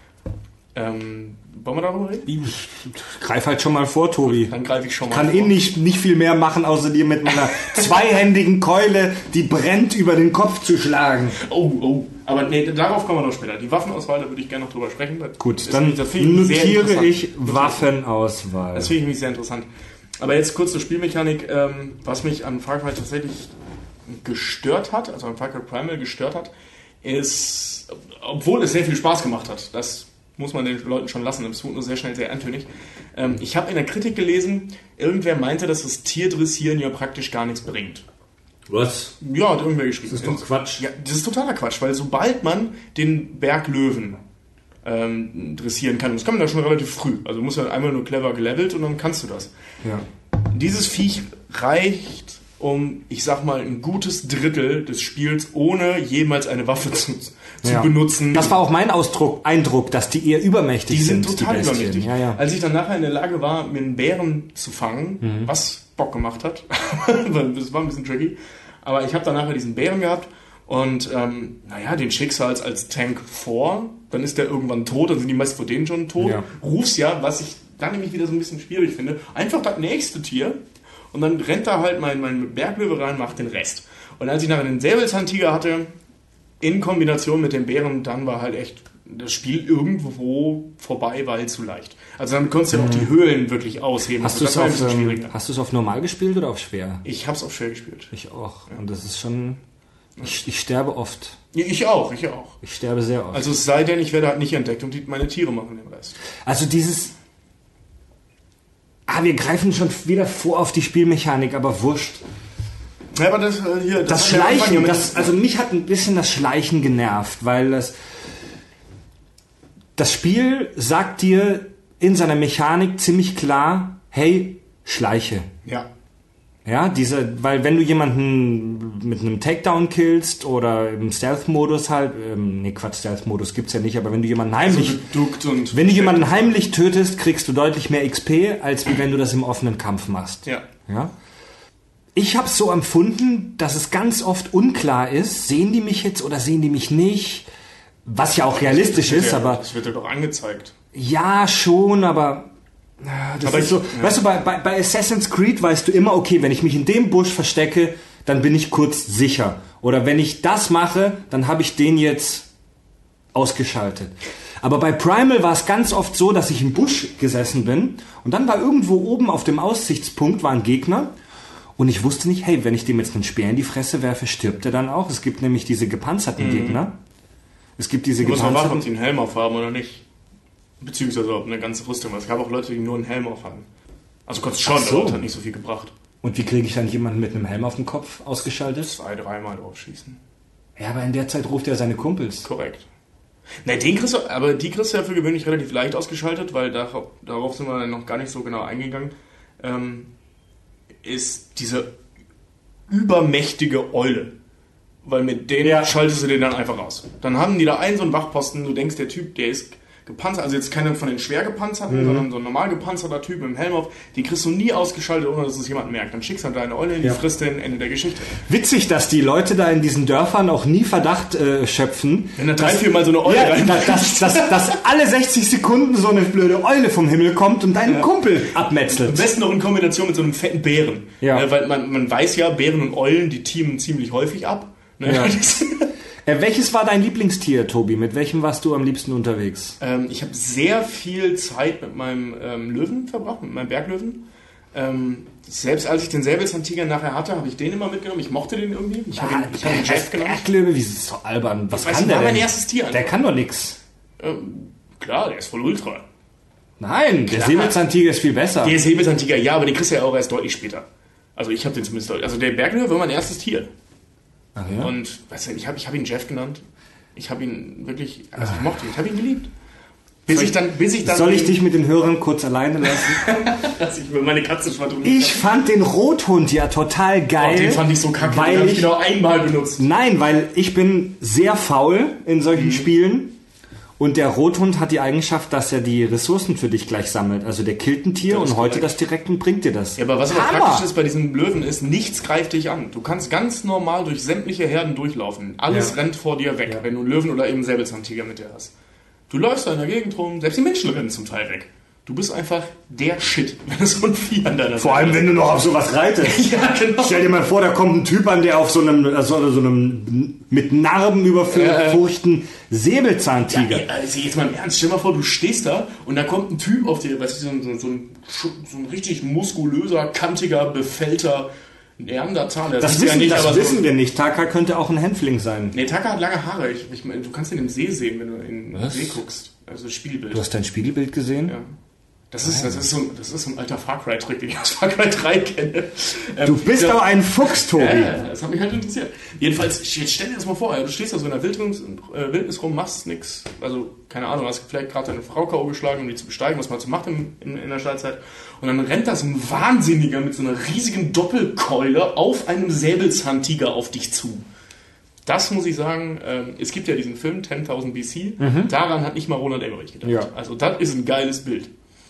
Ähm, wollen wir darüber reden? Ich greif halt schon mal vor, Tobi. Dann greife ich schon mal Kann vor. eh nicht, nicht viel mehr machen, außer dir mit meiner zweihändigen Keule, die brennt, über den Kopf zu schlagen. Oh, oh. Aber nee, darauf kommen wir noch später. Die Waffenauswahl, da würde ich gerne noch drüber sprechen. Das Gut, dann notiere ich Waffenauswahl. Das finde ich nämlich sehr interessant. Aber jetzt kurz zur Spielmechanik. Ähm, was mich an Far Cry tatsächlich gestört hat, also an Far Cry Primal gestört hat, ist, obwohl es sehr viel Spaß gemacht hat, das muss man den Leuten schon lassen, es wurde nur sehr schnell sehr eintönig. Ähm, ich habe in der Kritik gelesen, irgendwer meinte, dass das Tierdressieren ja praktisch gar nichts bringt. Was? Ja, hat irgendwer geschrieben. Das ist doch Quatsch. Ja, das ist totaler Quatsch, weil sobald man den Berglöwen ähm, dressieren kann, das kann man da schon relativ früh, also du musst ja einmal nur clever gelevelt und dann kannst du das. Ja. Dieses Viech reicht um, ich sag mal, ein gutes Drittel des Spiels, ohne jemals eine Waffe zu, zu ja. benutzen. Das war auch mein Ausdruck, Eindruck, dass die eher übermächtig die sind. sind. Die sind total übermächtig. Ja, ja. Als ich dann nachher in der Lage war, mir einen Bären zu fangen, mhm. was Bock gemacht hat, das war ein bisschen tricky, aber ich habe dann nachher diesen Bären gehabt und ähm, naja, den schickst du als, als Tank vor, dann ist der irgendwann tot, dann sind die meisten von denen schon tot. Ja. Rufst ja, was ich dann nämlich wieder so ein bisschen schwierig finde, einfach das nächste Tier und dann rennt da halt mein, mein Berglöwe rein, macht den Rest. Und als ich nachher den Säbelzahntiger hatte, in Kombination mit dem Bären, dann war halt echt das Spiel irgendwo vorbei, weil zu leicht. Also dann konntest du ja auch die Höhlen wirklich ausheben. Hast du es auf, ähm, hast du es auf normal gespielt oder auf schwer? Ich habe es auf schwer gespielt. Ich auch. Ja. Und das ist schon Ich, ich sterbe oft. Ich auch, ich auch. Ich sterbe sehr oft. Also es sei denn, ich werde halt nicht entdeckt und die, meine Tiere machen den Rest. Also dieses... Ah, wir greifen schon wieder vor auf die Spielmechanik, aber wurscht. Ja, aber das, äh, hier, das, das Schleichen, das, also mich hat ein bisschen das Schleichen genervt, weil das, das Spiel sagt dir in seiner Mechanik ziemlich klar, hey, schleiche. Ja. Ja, diese, weil wenn du jemanden mit einem Takedown killst oder im Stealth-Modus halt, ähm, nee, Quatsch, Stealth-Modus gibt's ja nicht, aber wenn du jemanden heimlich, also und wenn du jemanden heimlich tötest, kriegst du deutlich mehr X P, als wie wenn du das im offenen Kampf machst. Ja. Ja. Ich habe so empfunden, dass es ganz oft unklar ist, sehen die mich jetzt oder sehen die mich nicht, was ja auch realistisch ist, ja, aber... Das wird dir doch angezeigt. Ja, schon, aber... Das aber ist ich, so, ja. Weißt du, bei, bei, bei Assassin's Creed weißt du immer, okay, wenn ich mich in dem Busch verstecke, dann bin ich kurz sicher. Oder wenn ich das mache, dann habe ich den jetzt ausgeschaltet. Aber bei Primal war es ganz oft so, dass ich im Busch gesessen bin und dann war irgendwo oben auf dem Aussichtspunkt war ein Gegner und ich wusste nicht, hey, wenn ich dem jetzt einen Speer in die Fresse werfe, stirbt er dann auch. Es gibt nämlich diese gepanzerten mhm. Gegner. Es gibt diese du musst gepanzerten... mal warten, ob die einen Helm aufhaben oder nicht. Beziehungsweise ob eine ganze Rüstung. Es gab auch Leute, die nur einen Helm aufhaben. Also kurz schon, so. aber das hat nicht so viel gebracht. Und wie kriege ich dann jemanden mit einem Helm auf dem Kopf ausgeschaltet? Zwei, dreimal drauf schießen. Ja, aber in der Zeit ruft er seine Kumpels. Korrekt. Ne, den kriegst du, aber die kriegst du ja für gewöhnlich relativ leicht ausgeschaltet, weil darauf, darauf sind wir noch gar nicht so genau eingegangen. Ähm, ist diese übermächtige Eule. Weil mit denen ja. schaltest du den dann einfach aus. Dann haben die da einen so einen Wachposten, du denkst, der Typ, der ist gepanzert, also jetzt keiner von den schwer gepanzerten, mhm. sondern so ein normal gepanzerter Typ mit dem Helm auf, die kriegst du nie ausgeschaltet, ohne dass es jemand merkt. Dann schickst du halt deine Eule, die ja. frisst den Ende der Geschichte. Witzig, dass die Leute da in diesen Dörfern auch nie Verdacht äh, schöpfen. Wenn da drei, vier Mal so eine Eule ja, rein. Dass, dass, dass, dass alle sechzig Sekunden so eine blöde Eule vom Himmel kommt und deinen ja. Kumpel abmetzelt. Am besten noch in Kombination mit so einem fetten Bären. Ja. Äh, weil man, man weiß ja, Bären und Eulen, die teamen ziemlich häufig ab. Ne? Ja. Äh, welches war dein Lieblingstier, Tobi? Mit welchem warst du am liebsten unterwegs? Ähm, ich habe sehr viel Zeit mit meinem ähm, Löwen verbracht, mit meinem Berglöwen. Ähm, selbst als ich den Säbelzahntiger nachher hatte, habe ich den immer mitgenommen. Ich mochte den irgendwie. Ich habe ihn, ich hab ihn Jeff genommen. Berglöwe, wie ist das so albern? Was ich kann weiß, der war denn? mein erstes Tier. Der kann doch nix. Ähm, klar, der ist voll Ultra. Nein, der Klar. Säbelzahntiger ist viel besser. Der Säbelzahntiger, ja, aber den kriegst du ja auch erst deutlich später. Also ich habe den zumindest deutlich. Also der Berglöwe war mein erstes Tier. Ach ja? Und weißt du, ich habe ich hab ihn Jeff genannt. Ich habe ihn wirklich, also ich mochte ihn, ich habe ihn geliebt. Bis ich dann, bis ich dann. Soll ich dich mit den Hörern kurz alleine lassen? Dass ich mir meine Katze schwadron. Ich fand den Rothund ja total geil. Oh, den fand ich so kacke, weil den habe ich ich genau einmal benutzt. Nein, weil ich bin sehr faul in solchen mhm. Spielen. Und der Rothund hat die Eigenschaft, dass er die Ressourcen für dich gleich sammelt. Also der killt ein Tier und heute korrekt. Das direkt und bringt dir das. Ja, aber was aber praktisch ist bei diesen Löwen ist, nichts greift dich an. Du kannst ganz normal durch sämtliche Herden durchlaufen. Alles ja. rennt vor dir weg, ja. wenn du einen Löwen oder eben einen Säbelzahntiger mit dir hast. Du läufst da in der Gegend rum, selbst die Menschen rennen zum Teil weg. Du bist einfach der Shit, wenn es so ein Vieh an deiner Vor Seite allem, ist. Wenn du noch auf sowas reitest. Ja, genau. Stell dir mal vor, da kommt ein Typ an, der auf so einem, also so einem mit Narben überfurchten äh, Säbelzahntiger. Ja, also jetzt mal im Ernst, stell dir mal vor, du stehst da und da kommt ein Typ auf dir, weißt du, so ein, so ein, so ein richtig muskulöser, kantiger, befällter Neandertaler. Das, wissen, ja nicht, das wissen so wir nicht. Taka könnte auch ein Hänfling sein. Nee, Taka hat lange Haare. Ich, ich meine, du kannst ihn im See sehen, wenn du in den See guckst. Also Spiegelbild. Du hast dein Spiegelbild gesehen? Ja. Das ist, das, ist so ein, das ist so ein alter Far Cry-Trick, den ich aus Far Cry drei kenne. Ähm, du bist doch ein Fuchs, Tobi. Ja, das hat mich halt interessiert. Jedenfalls, jetzt stell dir das mal vor, du stehst da so in der Wildnis, äh, Wildnis rum, machst nix. Also, keine Ahnung, hast vielleicht gerade deine Frau K O geschlagen, um die zu besteigen, was man so macht in, in, in der Steinzeit. Und dann rennt da so ein Wahnsinniger mit so einer riesigen Doppelkeule auf einem Säbelzahntiger auf dich zu. Das muss ich sagen, ähm, es gibt ja diesen Film, zehntausend B C, mhm. daran hat nicht mal Roland Emmerich gedacht. Ja. Also, das ist ein geiles Bild.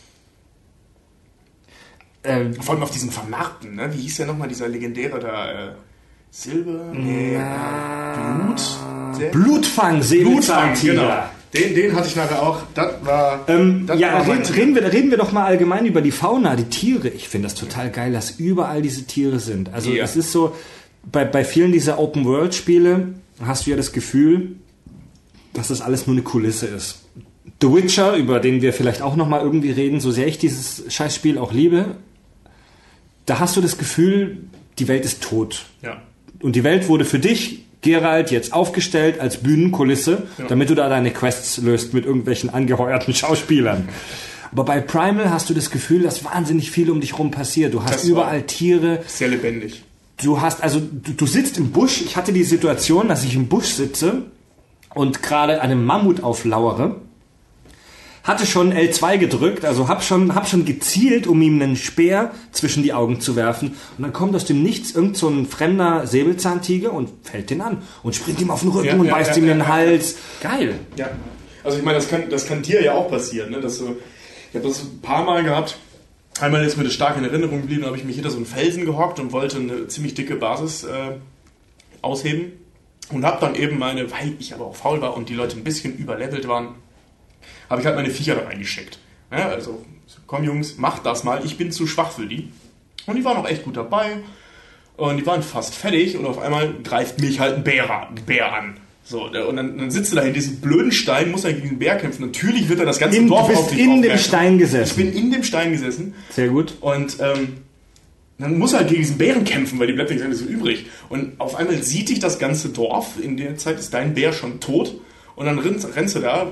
Ähm, Vor allem auf diesen Vernarrten, ne? Wie hieß der nochmal, dieser legendäre da, äh, Silber? Nee, ja. Blut? Der? Blutfang, Säbelzahntiger. Genau. Den, den hatte ich nachher auch. Das war. Ähm, das ja, war reden, reden, wir, reden wir doch mal allgemein über die Fauna, die Tiere. Ich finde das total geil, dass überall diese Tiere sind. Also, ja. es ist so, bei, bei vielen dieser Open-World-Spiele hast du ja das Gefühl, dass das alles nur eine Kulisse ist. The Witcher, über den wir vielleicht auch noch mal irgendwie reden, so sehr ich dieses Scheißspiel auch liebe, da hast du das Gefühl, die Welt ist tot. Ja. Und die Welt wurde für dich Geralt jetzt aufgestellt als Bühnenkulisse, ja. damit du da deine Quests löst mit irgendwelchen angeheuerten Schauspielern. Aber bei Primal hast du das Gefühl, dass wahnsinnig viel um dich rum passiert. Du hast das überall Tiere. Sehr lebendig. Du hast, also du, du sitzt im Busch. Ich hatte die Situation, dass ich im Busch sitze und gerade einem Mammut auflauere. Hatte schon L zwei gedrückt, also hab schon, hab schon gezielt, um ihm einen Speer zwischen die Augen zu werfen. Und dann kommt aus dem Nichts irgend so ein fremder Säbelzahntiger und fällt den an und springt ihm auf den Rücken ja, und ja, beißt ja, ihm ja, den ja, Hals. Geil. Ja, also ich meine, das kann, das kann dir ja auch passieren, ne? Dass du, ich habe das ein paar Mal gehabt. Einmal ist mir das stark in Erinnerung geblieben, da habe ich mich hinter so einen Felsen gehockt und wollte eine ziemlich dicke Basis äh, ausheben. Und habe dann eben meine, weil ich aber auch faul war und die Leute ein bisschen überlevelt waren, habe ich halt meine Viecher da reingeschickt. Ja, also, komm Jungs, macht das mal, ich bin zu schwach für die. Und die waren auch echt gut dabei. Und die waren fast fertig und auf einmal greift mich halt ein Bär, ein Bär an. So, und dann, dann sitzt du da in diesem blöden Stein, muss er gegen den Bär kämpfen. Natürlich wird er das ganze in, Dorf du bist auf dich in dem Stein gesessen. Ich bin in dem Stein gesessen. Sehr gut. Und ähm, dann muss er halt gegen diesen Bären kämpfen, weil die bleibt nichts so übrig. Und auf einmal sieht dich das ganze Dorf. In der Zeit ist dein Bär schon tot. Und dann rennst, rennst du da,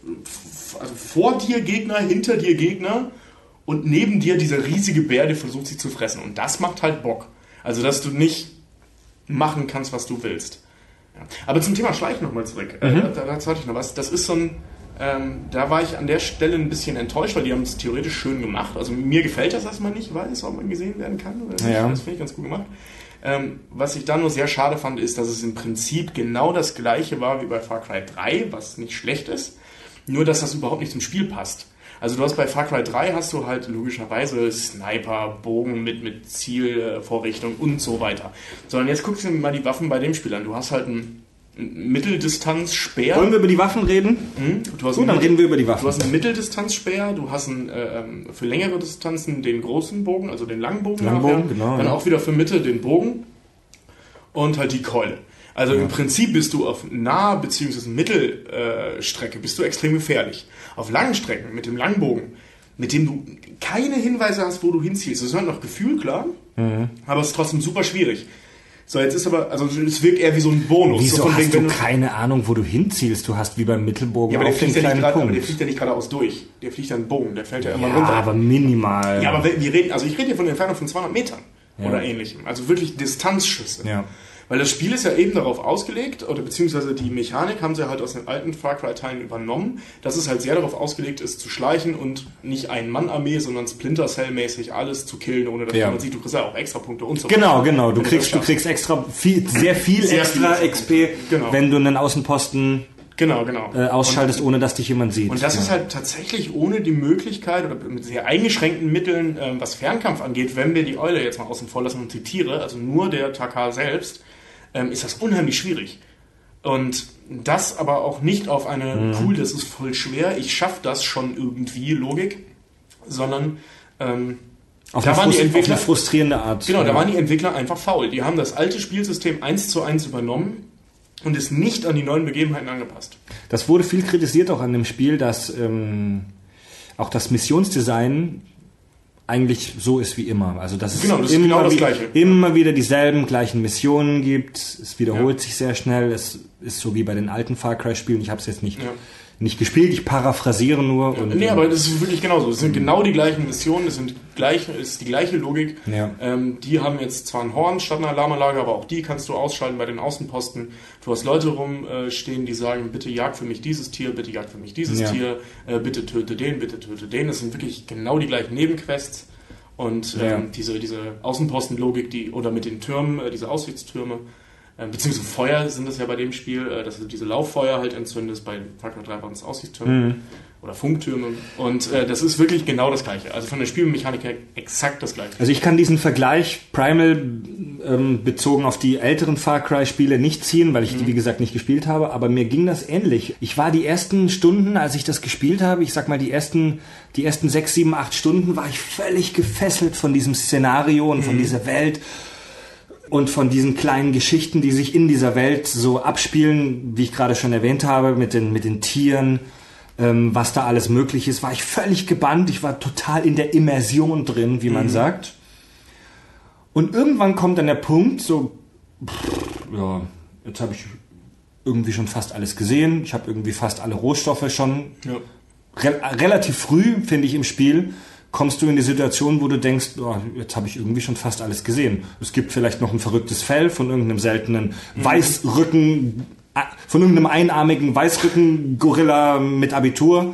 also vor dir Gegner, hinter dir Gegner und neben dir dieser riesige Bär, der versucht, sich zu fressen. Und das macht halt Bock. Also, dass du nicht machen kannst, was du willst. Ja. Aber zum Thema Schleichen nochmal zurück. Mhm. Äh, da, dazu hatte ich noch was. Das ist so ein, ähm, da war ich an der Stelle ein bisschen enttäuscht, weil die haben es theoretisch schön gemacht. Also mir gefällt das, dass man nicht weiß, ob man gesehen werden kann. Oder ja. Das finde ich ganz gut gemacht. Ähm, was ich da nur sehr schade fand, ist, dass es im Prinzip genau das gleiche war wie bei Far Cry drei, was nicht schlecht ist, nur dass das überhaupt nicht zum Spiel passt. Also du hast bei Far Cry drei hast du halt logischerweise Sniper, Bogen mit, mit Zielvorrichtung und so weiter. Sondern jetzt guckst du dir mal die Waffen bei dem Spiel an. Du hast halt einen, einen Mitteldistanz-Speer. Wollen wir über die Waffen reden? Mhm. Du hast Gut, dann reden wir über die Waffen. Du hast einen Mitteldistanz-Speer, du hast einen, äh, für längere Distanzen den großen Bogen, also den langen Bogen. Langbogen, nachher. genau. Dann ja. auch wieder für Mitte den Bogen und halt die Keule. Also ja. Im Prinzip bist du auf nah- bzw. Mittelstrecke bist du extrem gefährlich. Auf langen Strecken mit dem Langbogen, mit dem du keine Hinweise hast, wo du hinziehst. Das ist halt noch Gefühl, klar, mhm. aber es ist trotzdem super schwierig. So, jetzt ist aber, also es wirkt eher wie so ein Bonus. Wieso so von hast wegen, du wenn du keine Ahnung, wo du hinzielst? Du hast wie beim Mittelbogen ja, aber der auf den fliegt ja kleinen nicht grad, Punkt. aber der fliegt ja nicht geradeaus durch. Der fliegt ja einen Bogen, der fällt ja immer ja, runter. aber minimal. Ja, aber wir reden, also ich rede hier von der Entfernung von zweihundert Metern ja. oder ähnlichem. Also wirklich Distanzschüsse. Ja. Weil das Spiel ist ja eben darauf ausgelegt, oder beziehungsweise die Mechanik haben sie halt aus den alten Far Cry-Teilen übernommen, dass es halt sehr darauf ausgelegt ist, zu schleichen und nicht Ein-Mann-Armee, sondern Splinter Cell-mäßig alles zu killen, ohne dass ja. man sieht, du kriegst ja auch extra Punkte und so weiter. Genau, genau. Du kriegst, du kriegst extra viel, sehr viel sehr extra viel X P, genau. wenn du einen Außenposten Genau, genau. Äh, ausschaltest, und, ohne dass dich jemand sieht. Und das ja. ist halt tatsächlich ohne die Möglichkeit oder mit sehr eingeschränkten Mitteln, äh, was Fernkampf angeht, wenn wir die Eule jetzt mal außen vor lassen und die Tiere, also nur der Takar selbst, ähm, ist das unheimlich schwierig. Und das aber auch nicht auf eine, mhm. cool, das ist voll schwer, ich schaff das schon irgendwie, Logik, sondern ähm, auf, da eine waren die Frust- Entwickler, auf eine frustrierende Art. Genau, ja. da waren die Entwickler einfach faul. Die haben das alte Spielsystem eins zu eins übernommen und ist nicht an die neuen Begebenheiten angepasst. Das wurde viel kritisiert auch an dem Spiel, dass ähm, auch das Missionsdesign eigentlich so ist wie immer. Also dass es genau, das immer, ist genau das wie, Gleiche. immer wieder dieselben gleichen Missionen gibt. Es wiederholt ja. sich sehr schnell. Es ist so wie bei den alten Far Cry Spielen. Ich habe es jetzt nicht, ja. nicht gespielt. Ich paraphrasiere nur. Ja, und, nee, aber das ist wirklich genauso. Es sind genau die gleichen Missionen. Es sind gleich, es ist die gleiche Logik. Ja. Ähm, die haben jetzt zwar ein Horn statt einer Alarmanlage, aber auch die kannst du ausschalten bei den Außenposten. Du hast Leute rumstehen, die sagen, bitte jag für mich dieses Tier, bitte jag für mich dieses ja. Tier, äh, bitte töte den, bitte töte den. Das sind wirklich genau die gleichen Nebenquests. Und ähm, ja. diese, diese Außenpostenlogik, die, oder mit den Türmen, äh, diese Aussichtstürme, äh, beziehungsweise Feuer sind das ja bei dem Spiel, äh, dass du diese Lauffeuer halt entzündest, bei Far Cry drei waren es Aussichtstürme mhm. oder Funktürme. Und äh, das ist wirklich genau das Gleiche. Also von der Spielmechanik her exakt das Gleiche. Also ich kann diesen Vergleich Primal ähm, bezogen auf die älteren Far Cry Spiele nicht ziehen, weil ich mhm. die wie gesagt nicht gespielt habe, aber mir ging das ähnlich. Ich war die ersten Stunden, als ich das gespielt habe, ich sag mal die ersten die ersten sechs, sieben, acht Stunden war ich völlig gefesselt von diesem Szenario und mhm. von dieser Welt und von diesen kleinen Geschichten, die sich in dieser Welt so abspielen, wie ich gerade schon erwähnt habe, mit den mit den Tieren, ähm, was da alles möglich ist, war ich völlig gebannt. Ich war total in der Immersion drin, wie man mhm. sagt. Und irgendwann kommt dann der Punkt, so, pff, ja, jetzt habe ich irgendwie schon fast alles gesehen, ich habe irgendwie fast alle Rohstoffe schon. Ja. Re- relativ früh, finde ich, im Spiel kommst du in die Situation, wo du denkst, oh, jetzt habe ich irgendwie schon fast alles gesehen. Es gibt vielleicht noch ein verrücktes Fell von irgendeinem seltenen mhm. Weißrücken, von irgendeinem einarmigen Weißrücken-Gorilla mit Abitur.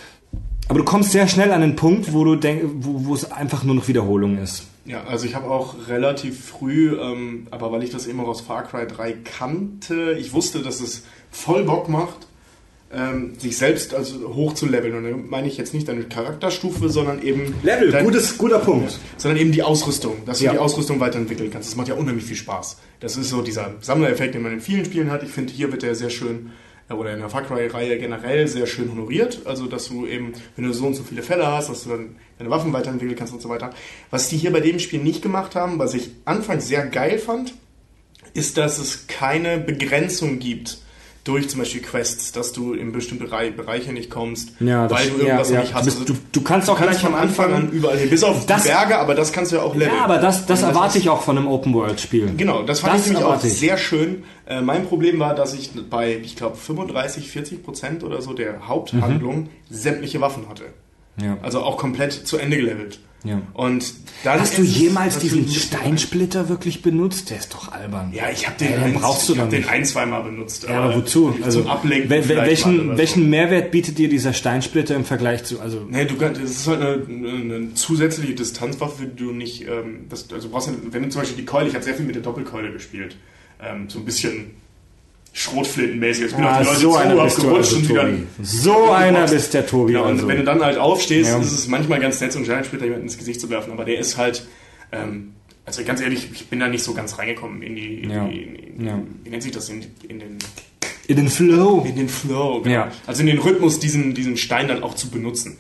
Aber du kommst sehr schnell an den Punkt, wo du denk, wo, wo es einfach nur noch Wiederholung ist. Ja, also ich habe auch relativ früh, ähm, aber weil ich das immer aus Far Cry drei kannte, ich wusste, dass es voll Bock macht, ähm, sich selbst also hoch zu leveln. Und da meine ich jetzt nicht deine Charakterstufe, sondern eben... Level, dein, gutes, guter Punkt. Ja, sondern eben die Ausrüstung, dass du ja. die Ausrüstung weiterentwickeln kannst. Das macht ja unheimlich viel Spaß. Das ist so dieser Sammlereffekt, den man in vielen Spielen hat. Ich finde, hier wird der sehr schön... oder in der Far Cry-Reihe generell sehr schön honoriert, also dass du eben, wenn du so und so viele Fälle hast, dass du dann deine Waffen weiterentwickeln kannst und so weiter. Was die hier bei dem Spiel nicht gemacht haben, was ich anfangs sehr geil fand, ist, dass es keine Begrenzung gibt durch zum Beispiel Quests, dass du in bestimmte Bereiche nicht kommst, ja, das, weil du irgendwas ja, noch nicht hast. Du, bist, du, du kannst auch du kannst gleich von Anfang an überall hin, bis auf das, die Berge, aber das kannst du ja auch leveln. Ja, aber das, das erwarte ich auch von einem Open-World-Spiel. Genau, das fand das ich nämlich auch ich. sehr schön. Äh, mein Problem war, dass ich bei, ich glaube, fünfunddreißig, vierzig Prozent oder so der Haupthandlung mhm. sämtliche Waffen hatte. Ja. Also auch komplett zu Ende gelevelt. Ja. Und dann hast du jemals diesen Steinsplitter wirklich benutzt? Der ist doch albern. Ja, ich habe den, ja, ein, brauchst du ich hab den ein, zweimal benutzt. Ja, aber wozu? Also zum Ablenken wel, welchen, mal welchen Mehrwert bietet dir dieser Steinsplitter im Vergleich zu? Also nee, du kannst, das ist halt eine, eine zusätzliche Distanzwaffe, die du nicht, ähm, das, also brauchst du, wenn du zum Beispiel die Keule, ich habe sehr viel mit der Doppelkeule gespielt, ähm, so ein bisschen Schrotflintenmäßig. Ich bin ah, auf die Leute so zu, einer hab bist gerutscht du, und also, wieder... So einer bist der Tobi. Ja, und also. wenn du dann halt aufstehst, ja. ist es manchmal ganz nett, so einen Steinsplitter jemanden ins Gesicht zu werfen, aber der ist halt... Ähm, also ganz ehrlich, ich bin da nicht so ganz reingekommen in die... In ja. die in, ja. Wie nennt sich das? In, in den... In den Flow. In den Flow, genau. Ja. Also in den Rhythmus, diesen, diesen Stein dann auch zu benutzen.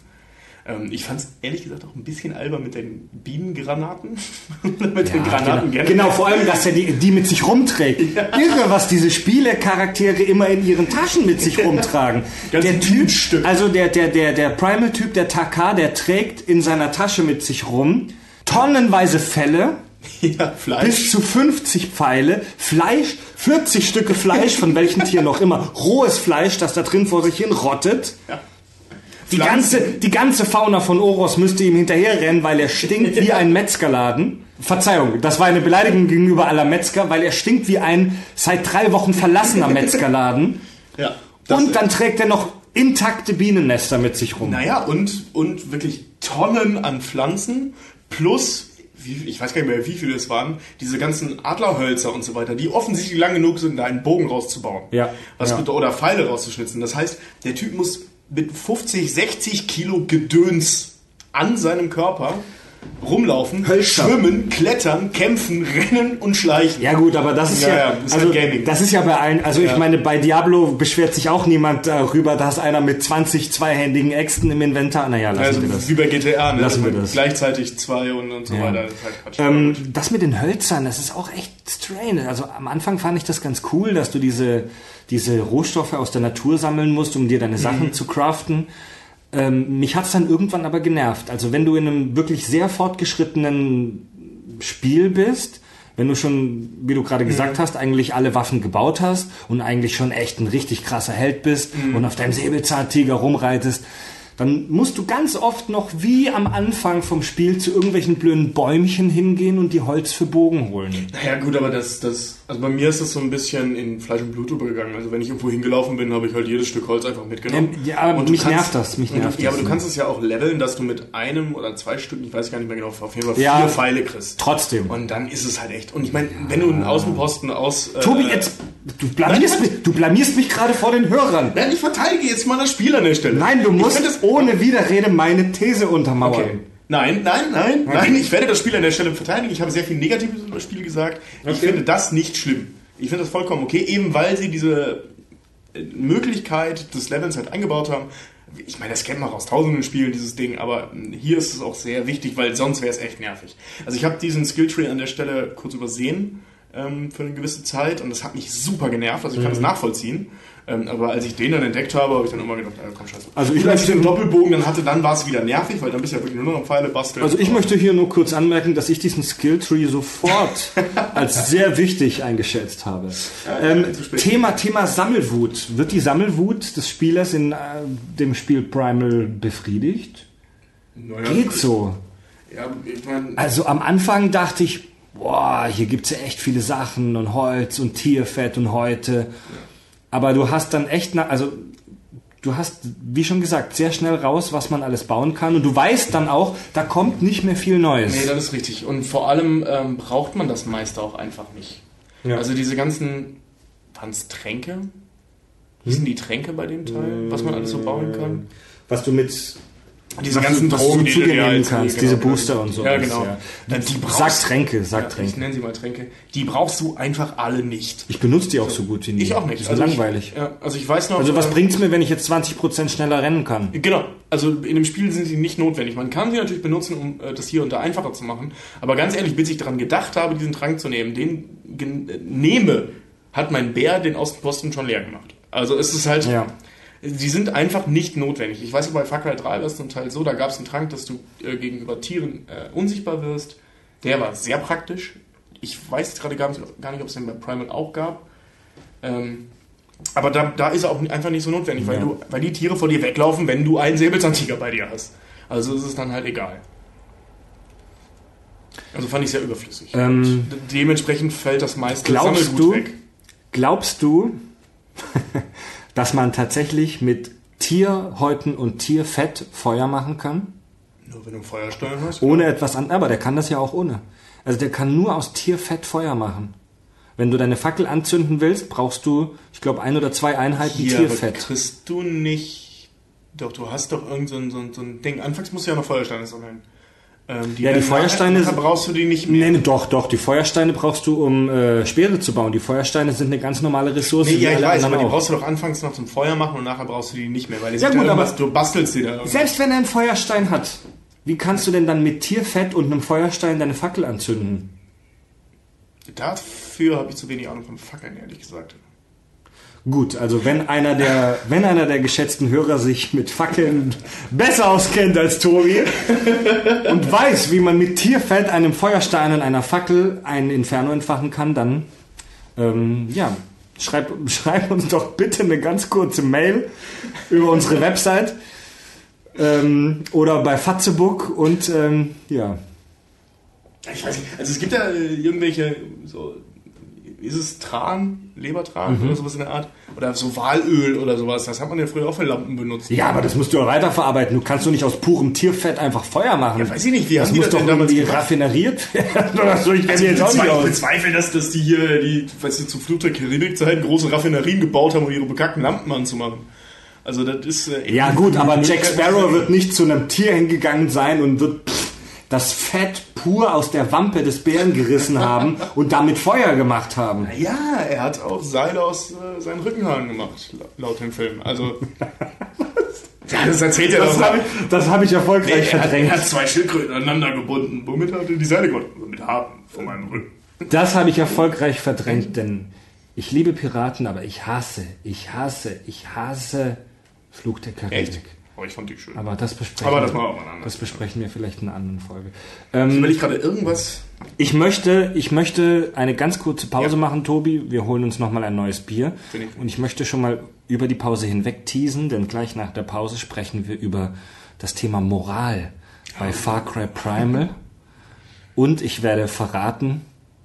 Ich fand es ehrlich gesagt auch ein bisschen albern mit den Bienengranaten. mit ja, den Granaten genau. genau, vor allem, dass er die, die mit sich rumträgt. Ja. Irre, was diese Spielecharaktere immer in ihren Taschen mit sich rumtragen. Der Typ, also der, der, der, der Primal-Typ, der Taka, der trägt in seiner Tasche mit sich rum tonnenweise Felle. Ja, Fleisch. Bis zu fünfzig Pfeile, Fleisch, vierzig Stücke Fleisch, von welchem Tier noch immer, rohes Fleisch, das da drin vor sich hin rottet. Ja. Die ganze, die ganze Fauna von Oros müsste ihm hinterherrennen, weil er stinkt wie ein Metzgerladen. Verzeihung, das war eine Beleidigung gegenüber aller Metzger, weil er stinkt wie ein seit drei Wochen verlassener Metzgerladen. Ja, und dann trägt er noch intakte Bienennester mit sich rum. Naja, und, und wirklich Tonnen an Pflanzen plus... Wie, ich weiß gar nicht mehr, wie viele es waren, diese ganzen Adlerhölzer und so weiter, die offensichtlich lang genug sind, da einen Bogen rauszubauen. Ja. Was ja. Oder Pfeile rauszuschnitzen. Das heißt, der Typ muss mit fünfzig, sechzig Kilo Gedöns an seinem Körper rumlaufen, Hölzer. schwimmen, klettern, kämpfen, rennen und schleichen. Ja gut, aber das ist ja, ja, ja ist also halt Gaming. Das ist ja bei allen, also ja. ich meine, bei Diablo beschwert sich auch niemand darüber, dass einer mit zwanzig zweihändigen Äxten im Inventar, naja, lassen also wir das. Wie bei G T A, ne? Lassen wir das. Gleichzeitig zwei und, und so ja. weiter. Das ist halt Quatsch. Ähm, das mit den Hölzern, das ist auch echt strange. Also am Anfang fand ich das ganz cool, dass du diese, diese Rohstoffe aus der Natur sammeln musst, um dir deine Sachen mhm. zu craften. Ähm, mich hat's dann irgendwann aber genervt. Also wenn du in einem wirklich sehr fortgeschrittenen Spiel bist, wenn du schon, wie du gerade gesagt mhm. hast, eigentlich alle Waffen gebaut hast und eigentlich schon echt ein richtig krasser Held bist mhm. und auf deinem Säbelzahntiger rumreitest, dann musst du ganz oft noch wie am Anfang vom Spiel zu irgendwelchen blöden Bäumchen hingehen und die Holz für Bogen holen. Naja gut, aber das, das, also bei mir ist das so ein bisschen in Fleisch und Blut übergegangen. Also wenn ich irgendwo hingelaufen bin, habe ich halt jedes Stück Holz einfach mitgenommen. Ja, aber und mich kannst, nervt das, mich nervt du, Ja, aber du kannst es ja auch leveln, dass du mit einem oder zwei Stücken, ich weiß gar nicht mehr genau, auf jeden Fall ja, vier Pfeile kriegst. Trotzdem. Und dann ist es halt echt. Und ich meine, wenn du einen Außenposten aus... Äh, Tobi, jetzt... Du blamierst, nein, mich, du blamierst mich gerade vor den Hörern. Nein, ich verteidige jetzt mal das Spiel an der Stelle. Nein, du musst ohne Widerrede meine These untermauern. Okay. Nein, nein, nein, okay. nein, ich werde das Spiel an der Stelle verteidigen. Ich habe sehr viel Negatives über das Spiel gesagt. Okay. Ich finde das nicht schlimm. Ich finde das vollkommen okay, eben weil sie diese Möglichkeit des Levels halt eingebaut haben. Ich meine, das kennt man aus tausenden Spielen, dieses Ding, aber hier ist es auch sehr wichtig, weil sonst wäre es echt nervig. Also ich habe diesen Skilltree an der Stelle kurz übersehen ähm, für eine gewisse Zeit und das hat mich super genervt, also ich kann es mhm. nachvollziehen. Ähm, aber als ich den dann entdeckt habe, habe ich dann immer gedacht, ah, komm, scheiße. Also ich als ich möchte- den Doppelbogen dann hatte, dann war es wieder nervig, weil dann bist du ja wirklich nur noch am Pfeile basteln. Also ich möchte hier nur kurz anmerken, dass ich diesen Skilltree sofort als sehr wichtig eingeschätzt habe. Ähm, zu spät. Thema, Thema Sammelwut. Wird die Sammelwut des Spielers in äh, dem Spiel Primal befriedigt? Naja, Geht so. Ja, ich meine, Also am Anfang dachte ich, boah, hier gibt's ja echt viele Sachen und Holz und Tierfett und Häute. Aber du hast dann echt, na, also du hast, wie schon gesagt, sehr schnell raus, was man alles bauen kann. Und du weißt dann auch, da kommt nicht mehr viel Neues. nee, das ist richtig. Und vor allem ähm, braucht man das meiste auch einfach nicht. Ja. Also diese ganzen, waren es Tränke? Hießen die Tränke bei dem Teil, was man alles so bauen kann? Was du mit Diese was ganzen du, was Drogen, du die zu dir du dir nehmen halt- kannst, genau, diese genau. Booster und so. Ja, genau. Ja. Die brauchst- Sag Tränke, sag Ja, ich Tränke. nenne sie mal Tränke. Die brauchst du einfach alle nicht. Ich benutze die auch so gut wie nie. Ich auch nicht. Die sind langweilig. Ich, ja, also ich weiß noch. Also was äh, bringt's mir, wenn ich jetzt zwanzig Prozent schneller rennen kann? Genau, also in dem Spiel sind sie nicht notwendig. Man kann sie natürlich benutzen, um äh, das hier und da einfacher zu machen. Aber ganz ehrlich, bis ich daran gedacht habe, diesen Trank zu nehmen, den gen- äh, nehme, hat mein Bär den Außenposten schon leer gemacht. Also es ist halt, Ja. die sind einfach nicht notwendig. Ich weiß, bei Far Cry drei war es zum Teil so, da gab es einen Trank, dass du äh, gegenüber Tieren äh, unsichtbar wirst. Der war sehr praktisch. Ich weiß jetzt gerade gar nicht, gar nicht, ob es den bei Primal auch gab. Ähm, aber da, da ist er auch einfach nicht so notwendig, weil, Ja. du, weil die Tiere vor dir weglaufen, wenn du einen Säbelzahntiger bei dir hast. Also ist es dann halt egal. Also fand ich sehr überflüssig. Ähm, Und de- dementsprechend fällt das meiste glaubst Sammelgut du- weg. Glaubst du, dass man tatsächlich mit Tierhäuten und Tierfett Feuer machen kann? Nur wenn du Feuersteuer hast. Ohne etwas an. Aber der kann das ja auch ohne. Also der kann nur aus Tierfett Feuer machen. Wenn du deine Fackel anzünden willst, brauchst du, ich glaube, ein oder zwei Einheiten Hier aber Tierfett. kriegst du nicht. Doch, du hast doch irgend so ein, so ein, so ein Ding. Anfangs musst du ja noch Feuersteine sammeln. Ähm, Ja, die Feuersteine nachher sind- brauchst du die nicht mehr. Nee, nee, doch, doch. Die Feuersteine brauchst du, um äh, Speere zu bauen. Die Feuersteine sind eine ganz normale Ressource. Nee, wie ja, ich alle weiß, aber anderen die auch. brauchst du doch anfangs noch zum Feuer machen und nachher brauchst du die nicht mehr, weil Ja, ja, gut, aber- du bastelst die da irgendwie. Selbst wenn er einen Feuerstein hat, wie kannst du denn dann mit Tierfett und einem Feuerstein deine Fackel anzünden? Dafür habe ich zu wenig Ahnung von Fackeln, ehrlich gesagt. Gut, also wenn einer der, wenn einer der geschätzten Hörer sich mit Fackeln besser auskennt als Tobi und weiß, wie man mit Tierfett, einem Feuerstein und einer Fackel ein Inferno entfachen kann, dann ähm, ja, schreib, schreib uns doch bitte eine ganz kurze Mail über unsere Website ähm, oder bei Fatzebook und ähm, ja. Ich weiß nicht, also es gibt ja äh, irgendwelche, so, ist es Tran, Lebertran Mhm. oder sowas in der Art? Oder so Walöl oder sowas, das hat man ja früher auch für Lampen benutzt. Ja, aber das musst du ja weiterverarbeiten. Du kannst doch nicht aus purem Tierfett einfach Feuer machen. Ja, weiß ich nicht, wie das haben die muss das doch denn damals irgendwie gemacht? raffineriert werden oder so. Ich Also kenne ich jetzt auch nicht bezweifle, aus. bezweifle dass, dass die hier, die, weißt du, zu Fluch der Karibik-Zeiten große Raffinerien gebaut haben, um ihre bekackten Lampen anzumachen. Also das ist... Äh, Ja gut, aber Jack Sparrow wird nicht zu einem Tier hingegangen sein und wird pff, das Fett pur aus der Wampe des Bären gerissen haben und damit Feuer gemacht haben. Ja, er hat auch Seile aus äh, seinen Rückenhaaren gemacht, la- laut dem Film. Also... ja, das erzählt er Das doch. habe ich, das hab ich erfolgreich Nee, er, hat, verdrängt. er hat zwei Schildkröten aneinander gebunden. Womit hat er die Seile gemacht? Mit Haaren von meinem Rücken. Das habe ich erfolgreich verdrängt, denn ich liebe Piraten, aber ich hasse, ich hasse, ich hasse Flug der Karibik. Echt? Oh, ich fand die schön. Aber das besprechen, Aber das wir- machen wir mal anders. das besprechen wir vielleicht in einer anderen Folge. Ich Ähm, will ich gerade irgendwas... ich, möchte, ich möchte eine ganz kurze Pause Ja. machen, Tobi. Wir holen uns nochmal ein neues Bier. Finde ich. Und ich möchte schon mal über die Pause hinweg teasen, denn gleich nach der Pause sprechen wir über das Thema Moral bei Far Cry Primal. Und ich werde verraten,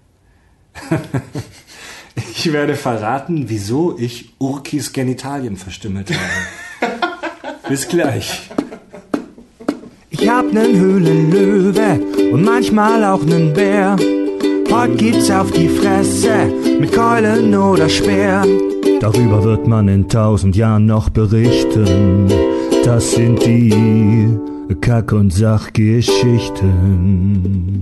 ich werde verraten, wieso ich Urkis Genitalien verstümmelt habe. Bis gleich. Ich hab nen Höhlenlöwe und manchmal auch nen Bär. Heute gibt's auf die Fresse mit Keulen oder Speer. Darüber wird man in tausend Jahren noch berichten. Das sind die Kack- und Sachgeschichten.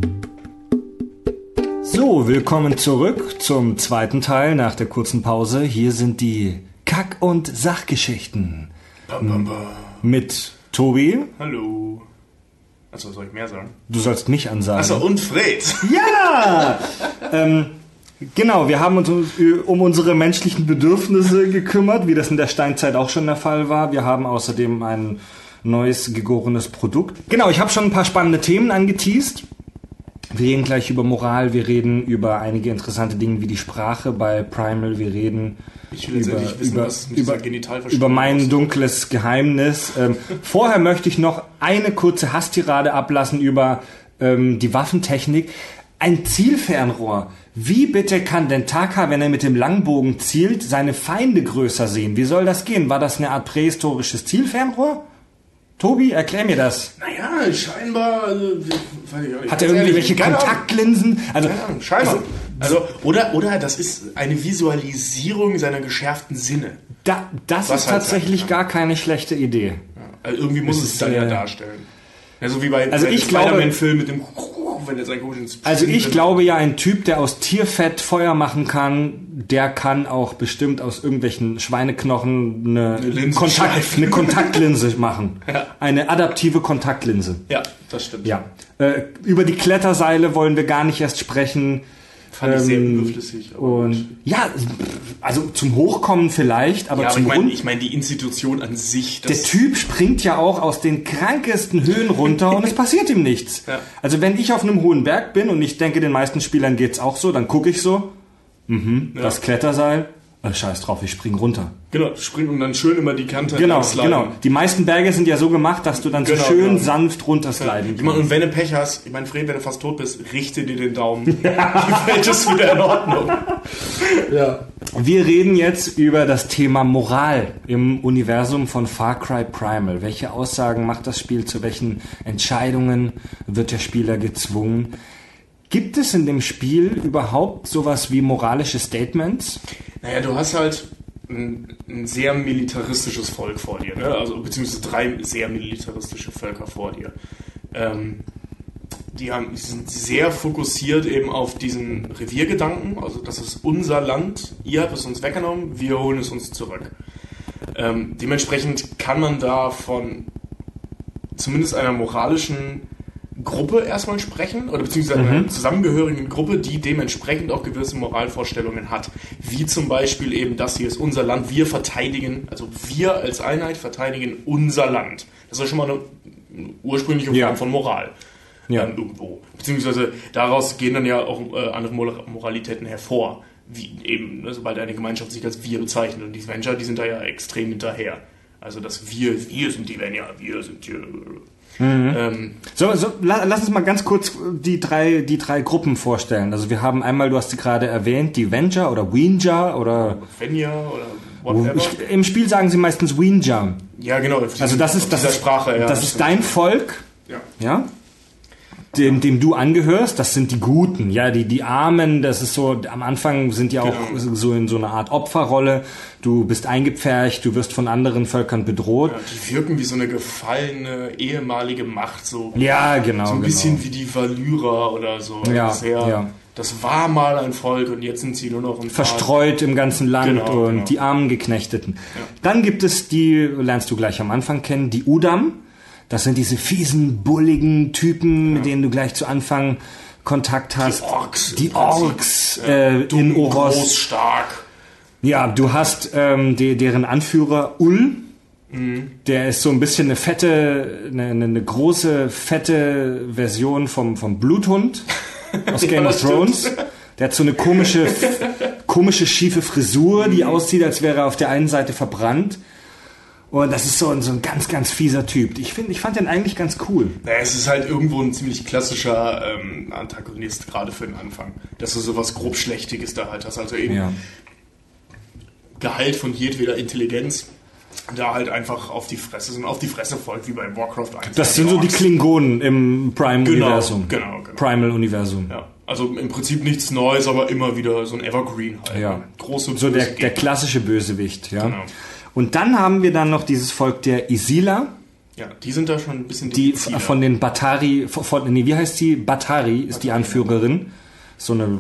So, willkommen zurück zum zweiten Teil nach der kurzen Pause. Hier sind die Kack- und Sachgeschichten Bam, bam, bam. mit Tobi. Hallo. Achso, soll ich mehr sagen? Du sollst mich ansagen. Achso, und Fred. Ja! ähm, Genau, wir haben uns um unsere menschlichen Bedürfnisse gekümmert, wie das in der Steinzeit auch schon der Fall war. Wir haben außerdem ein neues, gegorenes Produkt. Genau, ich habe schon ein paar spannende Themen angeteast. Wir reden gleich über Moral, wir reden über einige interessante Dinge wie die Sprache bei Primal, wir reden ich will über, wissen, über, was mit über, Genitalverstümmelung über mein ist. dunkles Geheimnis. Ähm, vorher möchte ich noch eine kurze Hasstirade ablassen über ähm, die Waffentechnik. Ein Zielfernrohr. Wie bitte kann denn Taka, wenn er mit dem Langbogen zielt, seine Feinde größer sehen? Wie soll das gehen? War das eine Art prähistorisches Zielfernrohr? Tobi, erklär mir das. Naja, scheinbar... Also, hat er irgendwelche Kontaktlinsen? Also, Ahnung, scheinbar. Also, also, oder, oder das ist eine Visualisierung seiner geschärften Sinne. Da, das Was ist halt tatsächlich sein gar keine schlechte Idee. Ja, also irgendwie muss Es es ist, dann äh, ja darstellen. Ja, so wie bei also bei ich dem glaube- Spider-Man-Film mit dem... Wenn jetzt ein komisches Also ich glaube ja, ein Typ, der aus Tierfett Feuer machen kann, der kann auch bestimmt aus irgendwelchen Schweineknochen eine, Eine Linse Kontakt, schleifen. eine Kontaktlinse machen. Ja. Eine adaptive Kontaktlinse. Ja, das stimmt. Ja. Äh, über die Kletterseile wollen wir gar nicht erst sprechen. Fand ich sehr Ähm, überflüssig. aber Und gut. ja, also zum Hochkommen vielleicht, aber ja, aber zum ich meine, Rund. ich meine die Institution an sich. Der Das Typ springt ja auch aus den krankesten Höhen runter und es passiert ihm nichts. Ja. Also wenn ich auf einem hohen Berg bin und ich denke, den meisten Spielern geht's auch so, dann gucke ich so, mhm, Ja. das Kletterseil, äh, scheiß drauf, ich spring runter. Genau, springen und dann schön immer die Kante Genau, entlang sliden. genau. Die meisten Berge sind ja so gemacht, dass du dann so Genau, schön genau. sanft runtersliden Ich meine, kannst. und wenn du Pech hast, ich meine, Fred, wenn du fast tot bist, richte dir den Daumen. Die Welt ist wieder in Ordnung. Ja. Wir reden jetzt über das Thema Moral im Universum von Far Cry Primal. Welche Aussagen macht das Spiel? Zu welchen Entscheidungen wird der Spieler gezwungen? Gibt es in dem Spiel überhaupt sowas wie moralische Statements? Naja, du hast halt ein, ein sehr militaristisches Volk vor dir, ne? Also beziehungsweise drei sehr militaristische Völker vor dir. Ähm, die, haben, die sind sehr fokussiert eben auf diesen Reviergedanken, also das ist unser Land, ihr habt es uns weggenommen, wir holen es uns zurück. Ähm, dementsprechend kann man da von zumindest einer moralischen Gruppe erstmal sprechen, oder beziehungsweise einer Mhm. zusammengehörigen Gruppe, die dementsprechend auch gewisse Moralvorstellungen hat. Wie zum Beispiel eben, das hier ist unser Land, wir verteidigen, also wir als Einheit verteidigen unser Land. Das ist schon mal eine, eine ursprüngliche Form Ja. von Moral. Ja. Ähm, irgendwo. Beziehungsweise daraus gehen dann ja auch äh, andere Mor- Moralitäten hervor. Wie eben, ne, sobald eine Gemeinschaft sich als wir bezeichnet. Und die Venture, die sind da ja extrem hinterher. Also das wir, wir sind die Venture, wir sind hier. Ähm, So, so la, lass uns mal ganz kurz die drei, die drei Gruppen vorstellen. Also wir haben einmal, du hast sie gerade erwähnt, die Venja oder Wenja oder Venja oder whatever. ich, im Spiel sagen sie meistens Wenja. Ja, genau. Also das ist das dieser ist, Sprache. Ja, das ist dein Volk, Ja. ja, dem, dem du angehörst. Das sind die Guten, ja, die die Armen. Das ist so. Am Anfang sind ja auch Genau. so in so einer Art Opferrolle. Du bist eingepfercht, du wirst von anderen Völkern bedroht. Ja, die wirken wie so eine gefallene ehemalige Macht, so, Ja, genau, so ein genau. bisschen wie die Valyrer oder so. Ja, Sehr, ja. Das war mal ein Volk und jetzt sind sie nur noch ein paar- Verstreut im ganzen Land Genau, und genau. die armen Geknechteten. Dann gibt es die, lernst du gleich am Anfang kennen, die Udam. Das sind diese fiesen, bulligen Typen, mit denen du gleich zu Anfang Kontakt hast. Die Orks. Die im Prinzip. Orks Ja, äh, dumm, in Oros. groß, stark. Ja, du hast ähm, die, deren Anführer Ul. Mhm. Der ist so ein bisschen eine fette, eine, eine, eine große, fette Version vom, vom Bluthund aus Ja, Game of das stimmt. Thrones. Der hat so eine komische, komische, schiefe Frisur, die aussieht, als wäre er auf der einen Seite verbrannt. Und das ist so ein, so ein ganz, ganz fieser Typ. Ich finde, ich fand den eigentlich ganz cool. Naja, es ist halt irgendwo ein ziemlich klassischer ähm, Antagonist, gerade für den Anfang. Dass du sowas grob Schlechtiges da halt hast. Also eben Ja. Gehalt von jedweder Intelligenz, da halt einfach auf die Fresse sind, auf die Fresse folgt, wie bei Warcraft eins. Das sind so die Orks. Klingonen im Prime-Universum. Genau, genau, genau. Primal-Universum. Ja, also im Prinzip nichts Neues, aber immer wieder so ein Evergreen halt. Ja. Große So der, böse der Gegner. klassische Bösewicht, ja. Genau. Und dann haben wir dann noch dieses Volk der Isila, Ja, die sind da schon ein bisschen die diffiziler. von den Batari, von, von, nee, wie heißt die? Batari ist die Anführerin. So eine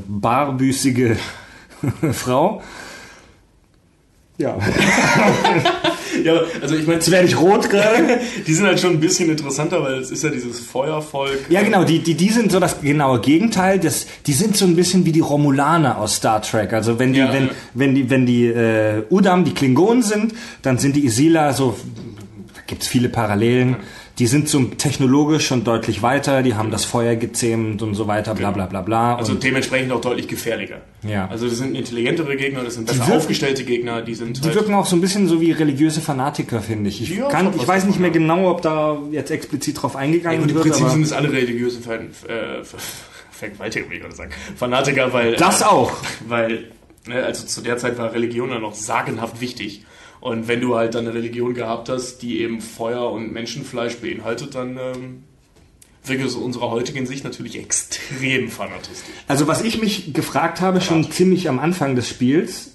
barbüßige Frau. Ja. Ja, also ich meine, Jetzt werde ich rot gerade. Die sind halt schon ein bisschen interessanter, weil es ist ja dieses Feuervolk. Ja, genau, die, die, die sind so das genaue Gegenteil. Das, die sind so ein bisschen wie die Romulaner aus Star Trek. Also wenn die, Ja, wenn, ja. wenn die, wenn die äh, Udam, die Klingonen sind, dann sind die Isila so, da gibt's viele Parallelen. Die sind so technologisch schon deutlich weiter, die haben das Feuer gezähmt und so weiter, bla bla bla bla. Also und dementsprechend auch deutlich gefährlicher. Ja. Also das sind intelligentere Gegner, das sind besser wirken- aufgestellte Gegner, die sind die halt... wirken auch so ein bisschen so wie religiöse Fanatiker, finde ich. Ich, Ja, kann, schon ich was weiß nicht mehr davon, genau, ob da jetzt explizit drauf Ja, eingegangen gut, im wird. Prinzip aber sind es alle religiösen Fan, äh, Ver- Vergewaltiger, will ich gerade sagen. Fanatiker, weil... das auch. Weil, ne, also zu der Zeit war Religion ja noch sagenhaft wichtig. Und wenn du halt dann eine Religion gehabt hast, die eben Feuer und Menschenfleisch beinhaltet, dann ähm, wirkt es aus unserer heutigen Sicht natürlich extrem fanatistisch. Also was ich mich gefragt habe, schon ziemlich am Anfang des Spiels,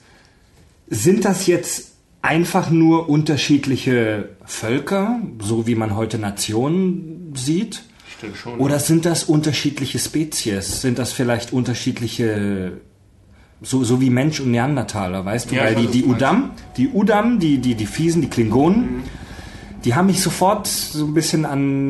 sind das jetzt einfach nur unterschiedliche Völker, so wie man heute Nationen sieht? Stimmt schon. Oder sind das unterschiedliche Spezies? Sind das vielleicht unterschiedliche, so, so wie Mensch und Neandertaler, weißt du? Ja, Weil ich die, weiß, die was du meinst. Udam, die Udam, die, die, die Fiesen, die Klingonen, die haben mich sofort so ein bisschen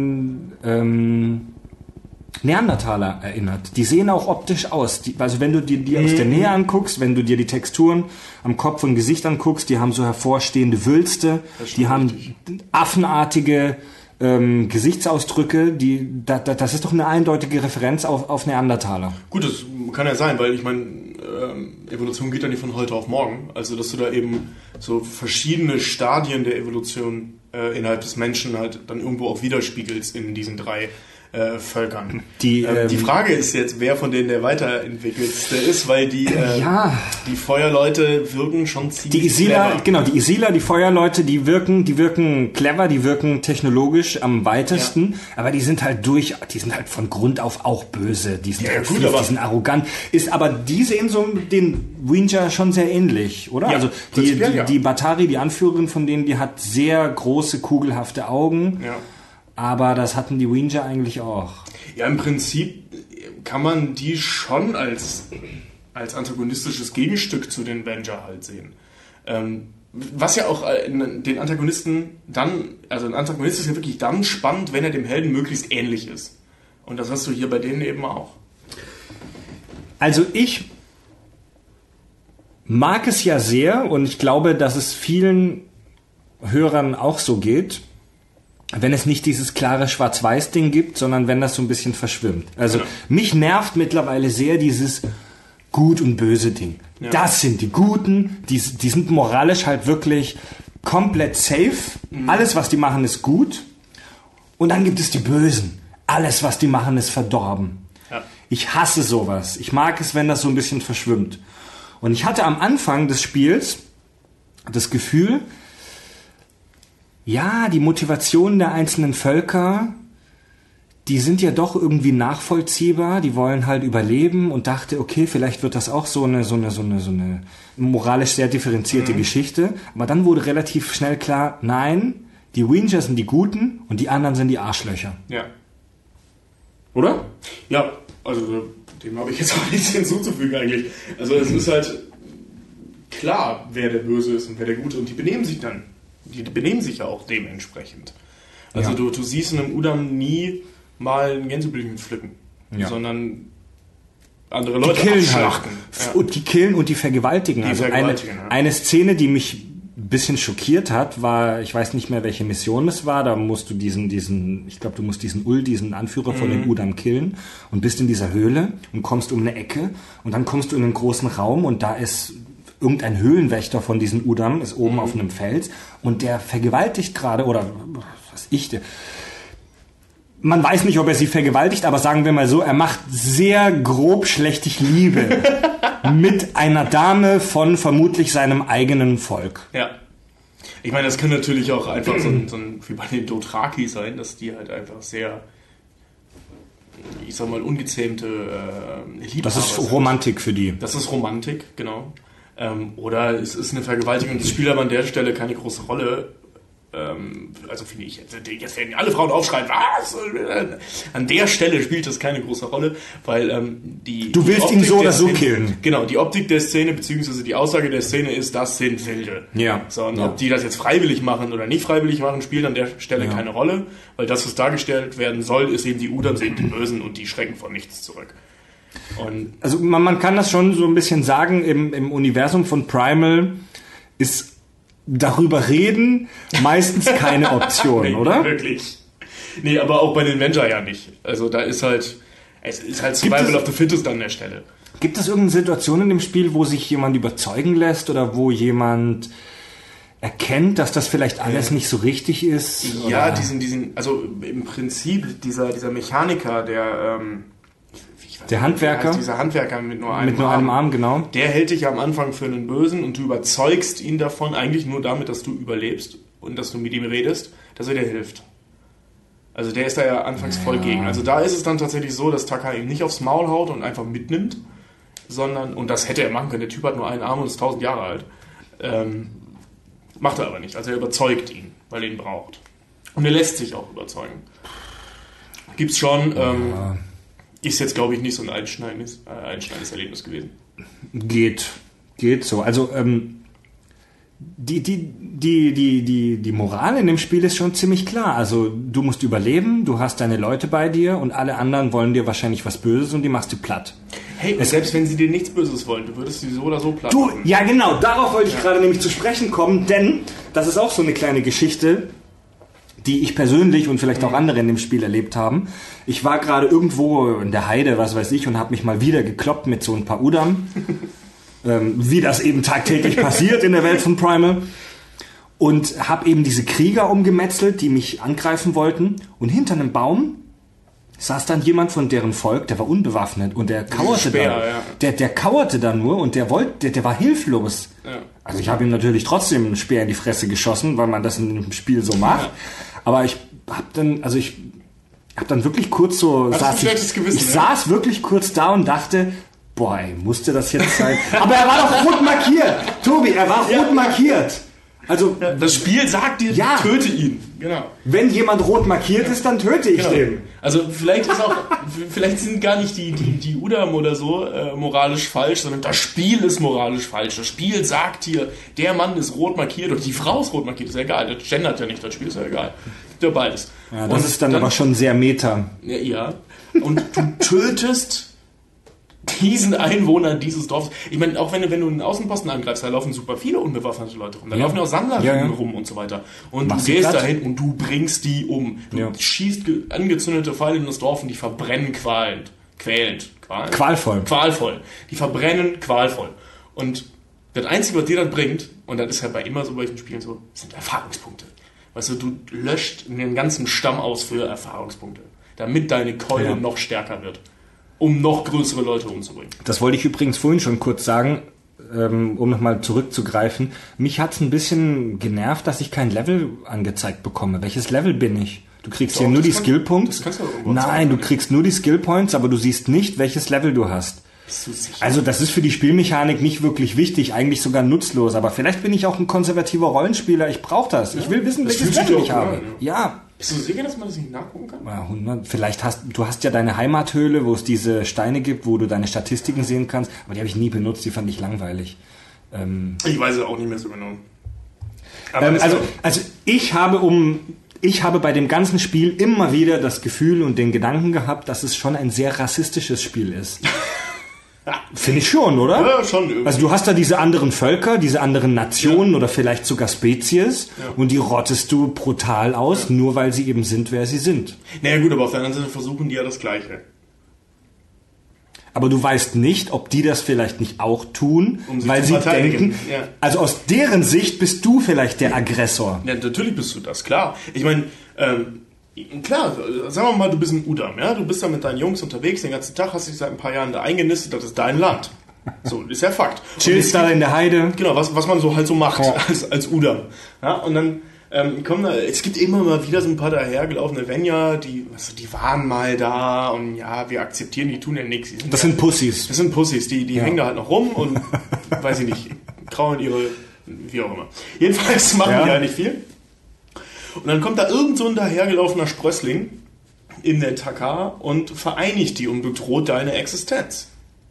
an ähm, Neandertaler erinnert. Die sehen auch optisch aus. Die, also wenn du dir die aus der Nähe anguckst, wenn du dir die Texturen am Kopf und Gesicht anguckst, die haben so hervorstehende Wülste, die haben richtig. affenartige ähm, Gesichtsausdrücke, die, da, da, das ist doch eine eindeutige Referenz auf, auf Neandertaler. Gut, das kann ja sein, weil ich meine, ähm, Evolution geht ja nicht von heute auf morgen. Also, dass du da eben so verschiedene Stadien der Evolution äh, innerhalb des Menschen halt dann irgendwo auch widerspiegelst in diesen drei äh, Völkern. Die, ähm, ähm, die Frage ist jetzt, wer von denen der weiterentwickeltste ist, weil die, äh, Ja. die Feuerleute wirken schon ziemlich Die Isila, clever. genau, die Isila, die Feuerleute, die wirken, die wirken clever, die wirken technologisch am weitesten, aber die sind halt durch, die sind halt von Grund auf auch böse, die sind Ja, halt gut, fies, aber- die sind arrogant, ist aber die sehen so den Winja schon sehr ähnlich, oder? Ja, also die, prinzipiell die, ja. die Batari, die Anführerin von denen, die hat sehr große, kugelhafte Augen, Ja. aber das hatten die Winja eigentlich auch. Ja, im Prinzip kann man die schon als, als antagonistisches Gegenstück zu den Avenger halt sehen. Ähm, was ja auch äh, den Antagonisten dann, also ein Antagonist ist ja wirklich dann spannend, wenn er dem Helden möglichst ähnlich ist. Und das hast du hier bei denen eben auch. Also ich mag es ja sehr und ich glaube, dass es vielen Hörern auch so geht, wenn es nicht dieses klare Schwarz-Weiß-Ding gibt, sondern wenn das so ein bisschen verschwimmt. Also Ja. mich nervt mittlerweile sehr dieses Gut und Böse Ding. Ja. Das sind die Guten, die, die sind moralisch halt wirklich komplett safe. Mhm. Alles, was die machen, ist gut. Und dann gibt es die Bösen. Alles, was die machen, ist verdorben. Ja. Ich hasse sowas. Ich mag es, wenn das so ein bisschen verschwimmt. Und ich hatte am Anfang des Spiels das Gefühl, ja, die Motivationen der einzelnen Völker, die sind ja doch irgendwie nachvollziehbar, die wollen halt überleben und dachte, okay, vielleicht wird das auch so eine, so eine, so eine, so eine moralisch sehr differenzierte mhm. Geschichte. Aber dann wurde relativ schnell klar, nein, die Winja sind die Guten und die anderen sind die Arschlöcher. Ja. Oder? Ja, also dem habe ich jetzt auch nichts hinzuzufügen eigentlich. Also es ist halt klar, wer der Böse ist und wer der Gute und die benehmen sich dann. Die benehmen sich ja auch dementsprechend. Also Ja. du, du siehst in einem Udam nie mal ein Gänseblümchen pflücken, Ja. sondern andere Die Leute killen abschlachten. halt. Ja. Und die killen und die vergewaltigen. Die also vergewaltigen, eine, ja. eine Szene, die mich ein bisschen schockiert hat, war, ich weiß nicht mehr, welche Mission es war, da musst du diesen, diesen, ich glaube, du musst diesen Ul, diesen Anführer von den Udam killen und bist in dieser Höhle und kommst um eine Ecke und dann kommst du in einen großen Raum und da ist irgendein Höhlenwächter von diesen Udam, ist oben auf einem Fels und der vergewaltigt gerade, oder was ich, der, man weiß nicht, ob er sie vergewaltigt, aber sagen wir mal so, er macht sehr grob schlechtig Liebe mit einer Dame von vermutlich seinem eigenen Volk. Ja. Ich meine, das kann natürlich auch einfach so ein, so ein wie bei den Dothraki sein, dass die halt einfach sehr, ich sag mal, ungezähmte äh, Liebhaber Das ist sind. Romantik für die. Das ist Romantik, genau. Ähm, oder es ist eine Vergewaltigung. Das spielt aber an der Stelle keine große Rolle, Ähm, also finde ich, jetzt werden alle Frauen aufschreien, was? An der Stelle spielt das keine große Rolle, weil ähm, die Du willst die ihn so oder so Szene, killen. Genau, die Optik der Szene, beziehungsweise die Aussage der Szene ist, das sind Wilde. Ja. So, und ja. ob die das jetzt freiwillig machen oder nicht freiwillig machen, spielt an der Stelle Ja. keine Rolle, weil das, was dargestellt werden soll, ist eben die Udam sind die Bösen und die schrecken vor nichts zurück. Und Also man, man kann das schon so ein bisschen sagen, im, im Universum von Primal ist darüber reden meistens keine Option, nee, oder? Wirklich. Nee, aber auch bei den Avenger ja nicht. Also da ist halt, es ist halt Survival of the Fittest an der Stelle. Gibt es irgendeine Situation in dem Spiel, wo sich jemand überzeugen lässt oder wo jemand erkennt, dass das vielleicht alles nicht so richtig ist? Ja, oder? diesen, diesen, also im Prinzip dieser, dieser Mechaniker, der, ähm, Der Handwerker? heißt, dieser Handwerker mit nur einem Mit nur einem Arm, genau. Der hält dich am Anfang für einen Bösen und du überzeugst ihn davon eigentlich nur damit, dass du überlebst und dass du mit ihm redest, dass er dir hilft. Also der ist da ja anfangs ja. voll gegen. Also da ist es dann tatsächlich so, dass Taka ihm nicht aufs Maul haut und einfach mitnimmt, sondern, und das hätte er machen können, der Typ hat nur einen Arm und ist tausend Jahre alt. Ähm, macht er aber nicht. Also er überzeugt ihn, weil er ihn braucht. Und er lässt sich auch überzeugen. Gibt's schon... Ähm, ja. Ist jetzt, glaube ich, nicht so ein einschneidendes, äh, einschneidendes Erlebnis gewesen. Geht. Geht so. Also, ähm, die, die, die, die, die, die Moral in dem Spiel ist schon ziemlich klar. Also, du musst überleben, du hast deine Leute bei dir und alle anderen wollen dir wahrscheinlich was Böses und die machst du platt. Hey, und selbst wenn sie dir nichts Böses wollen, du würdest sie so oder so platt Du, machen. ja genau, darauf wollte ich Ja. gerade nämlich zu sprechen kommen, denn das ist auch so eine kleine Geschichte, die ich persönlich und vielleicht auch andere in dem Spiel erlebt haben. Ich war gerade irgendwo in der Heide, was weiß ich, und habe mich mal wieder gekloppt mit so ein paar Udam. ähm, wie das eben tagtäglich passiert in der Welt von Primal. Und habe eben diese Krieger umgemetzelt, die mich angreifen wollten. Und hinter einem Baum saß dann jemand von deren Volk, der war unbewaffnet und der kauerte Speer, dann. ja. Der, der kauerte dann nur und der wollte, der, der war hilflos. Ja. Also ich habe ihm natürlich trotzdem einen Speer in die Fresse geschossen, weil man das in dem Spiel so macht. Ja. Aber ich habe dann, also ich habe dann wirklich kurz so, saß ich, Gewissen, ich ne? saß wirklich kurz da und dachte, boah, ey, musste das jetzt sein? Aber er war doch rot markiert, Tobi, er war rot Ja. markiert. Also Ja, das Spiel sagt dir, Ja. töte ihn. Genau. wenn jemand rot markiert ist, dann töte ich Genau. den. Also vielleicht ist auch, vielleicht sind gar nicht die, die, die Udam oder so äh, moralisch falsch, sondern das Spiel ist moralisch falsch. Das Spiel sagt hier, der Mann ist rot markiert oder die Frau ist rot markiert, ist ja egal. Das gendert ja nicht, das Spiel ist ja egal. Gibt ja beides. Ja, das Und ist dann, aber schon sehr meta. Ja, ja. Und du tötest diesen Einwohner dieses Dorfes. Ich meine, auch wenn du, wenn du einen Außenposten angreifst, da laufen super viele unbewaffnete Leute rum. Da Ja. laufen ja auch Sammler Ja, ja. rum und so weiter. Und Machst du sie gehst platt. dahin und du bringst die um. Du Ja. schießt ge- angezündete Pfeile in das Dorf und die verbrennen qualend. Quälend. Qualend? Qualvoll. Qualvoll. Die verbrennen qualvoll. Und das Einzige, was dir dann bringt, und das ist ja bei immer so bei solchen Spielen so, sind Erfahrungspunkte. Weißt du, du löscht den ganzen Stamm aus für Erfahrungspunkte, damit deine Keule Ja. noch stärker wird, um noch größere Leute umzubringen. Das wollte ich übrigens vorhin schon kurz sagen, ähm, um nochmal zurückzugreifen. Mich hat's ein bisschen genervt, dass ich kein Level angezeigt bekomme. Welches Level bin ich? Du kriegst Doch, hier nur das die kann- Skill-Points. das kannst du aber irgendwo Nein, zeigen, du oder? kriegst nur die Skill-Points, aber du siehst nicht, welches Level du hast. Bist du sicher? Also das ist für die Spielmechanik nicht wirklich wichtig, eigentlich sogar nutzlos. Aber vielleicht bin ich auch ein konservativer Rollenspieler. Ich brauche das. Ich will wissen, Das welches fühlt sich Level auch ich habe. an, Ja. Bist du sicher, dass man das nicht nachgucken kann? Ja, hundert. Vielleicht hast du hast ja deine Heimathöhle, wo es diese Steine gibt, wo du deine Statistiken sehen kannst. Aber die habe ich nie benutzt. Die fand ich langweilig. Ähm, Ich weiß es auch nicht mehr so genau. Aber ähm, es- also, also ich habe um ich habe bei dem ganzen Spiel immer wieder das Gefühl und den Gedanken gehabt, dass es schon ein sehr rassistisches Spiel ist. Finde ich schon, oder? ja, schon irgendwie. Also du hast da diese anderen Völker, diese anderen Nationen oder vielleicht sogar Spezies und die rottest du brutal aus, nur weil sie eben sind, wer sie sind. Naja gut, aber auf der anderen Seite versuchen die ja das Gleiche. Aber du weißt nicht, ob die das vielleicht nicht auch tun, Um sie weil zu sie verteidigen. denken, Ja. also aus deren Sicht bist du vielleicht der Aggressor. Ja, natürlich bist du das, klar. Ich meine, ähm, klar, sagen wir mal, du bist ein Udam, ja? Du bist da mit deinen Jungs unterwegs den ganzen Tag, hast dich seit ein paar Jahren da eingenistet, das ist dein Land. So, ist ja Fakt. Und Chillst jetzt da gibt- in der Heide. Genau, was, was man so halt so macht Ja. als, als Udam. Ja, und dann ähm, kommen da, es gibt immer mal wieder so ein paar dahergelaufene Venja, die, also die waren mal da und ja, wir akzeptieren, die tun ja nichts. Die sind Das ja, sind Pussys. das sind Pussys, die, die Ja. hängen da halt noch rum und, weiß ich nicht, kraulen ihre, wie auch immer. Jedenfalls machen Ja. die ja nicht viel. Und dann kommt da irgend so ein dahergelaufener Sprössling in der Takar und vereinigt die und bedroht deine Existenz.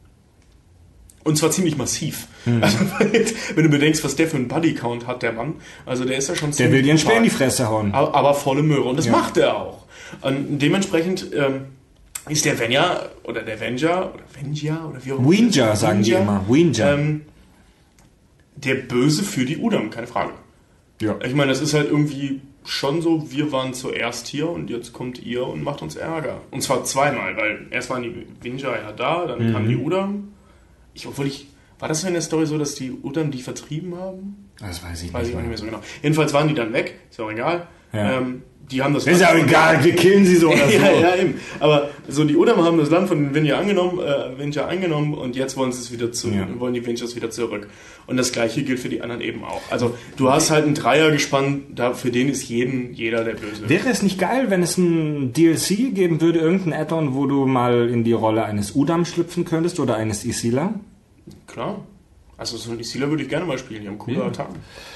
Und zwar ziemlich massiv. Mhm. Also, wenn du bedenkst, was der für einen Bodycount hat, der Mann, also der ist ja schon ziemlich... Der will dir einen Speer in die Fresse hauen. Aber, aber volle Möhre. Und das ja. macht er auch. Und dementsprechend ähm, ist der Venja, oder der Venja, oder Venja, oder wie auch immer. Wenja, sagen die immer. Wenja. Ähm, der Böse für die Udam, keine Frage. Ja. Ich meine, das ist halt irgendwie schon so, wir waren zuerst hier und jetzt kommt ihr und macht uns Ärger. Und zwar zweimal, weil erst waren die Venja ja da, dann mhm. kamen die Udam. Ich, obwohl ich, war das in der Story so, dass die Udam die vertrieben haben? Das weiß ich weiß nicht. ich auch nicht mehr so genau. Jedenfalls waren die dann weg, ist auch egal. Ja. Ähm, die haben das ist ja egal, wir killen sie so oder so. ja, ja, eben. Aber so die Udam haben das Land von den Venja angenommen, äh, Venja eingenommen und jetzt wollen sie es wieder zu, ja. wollen die Venjas wieder zurück. Und das Gleiche gilt für die anderen eben auch. Also du hast halt einen Dreier gespannt, da für den ist jeden, jeder der Böse. Wäre es nicht geil, wenn es ein D L C geben würde, irgendein Add-on, wo du mal in die Rolle eines Udam schlüpfen könntest oder eines Ysila? Klar. Also so ein Ysila würde ich gerne mal spielen, die haben coole ja. Attacken.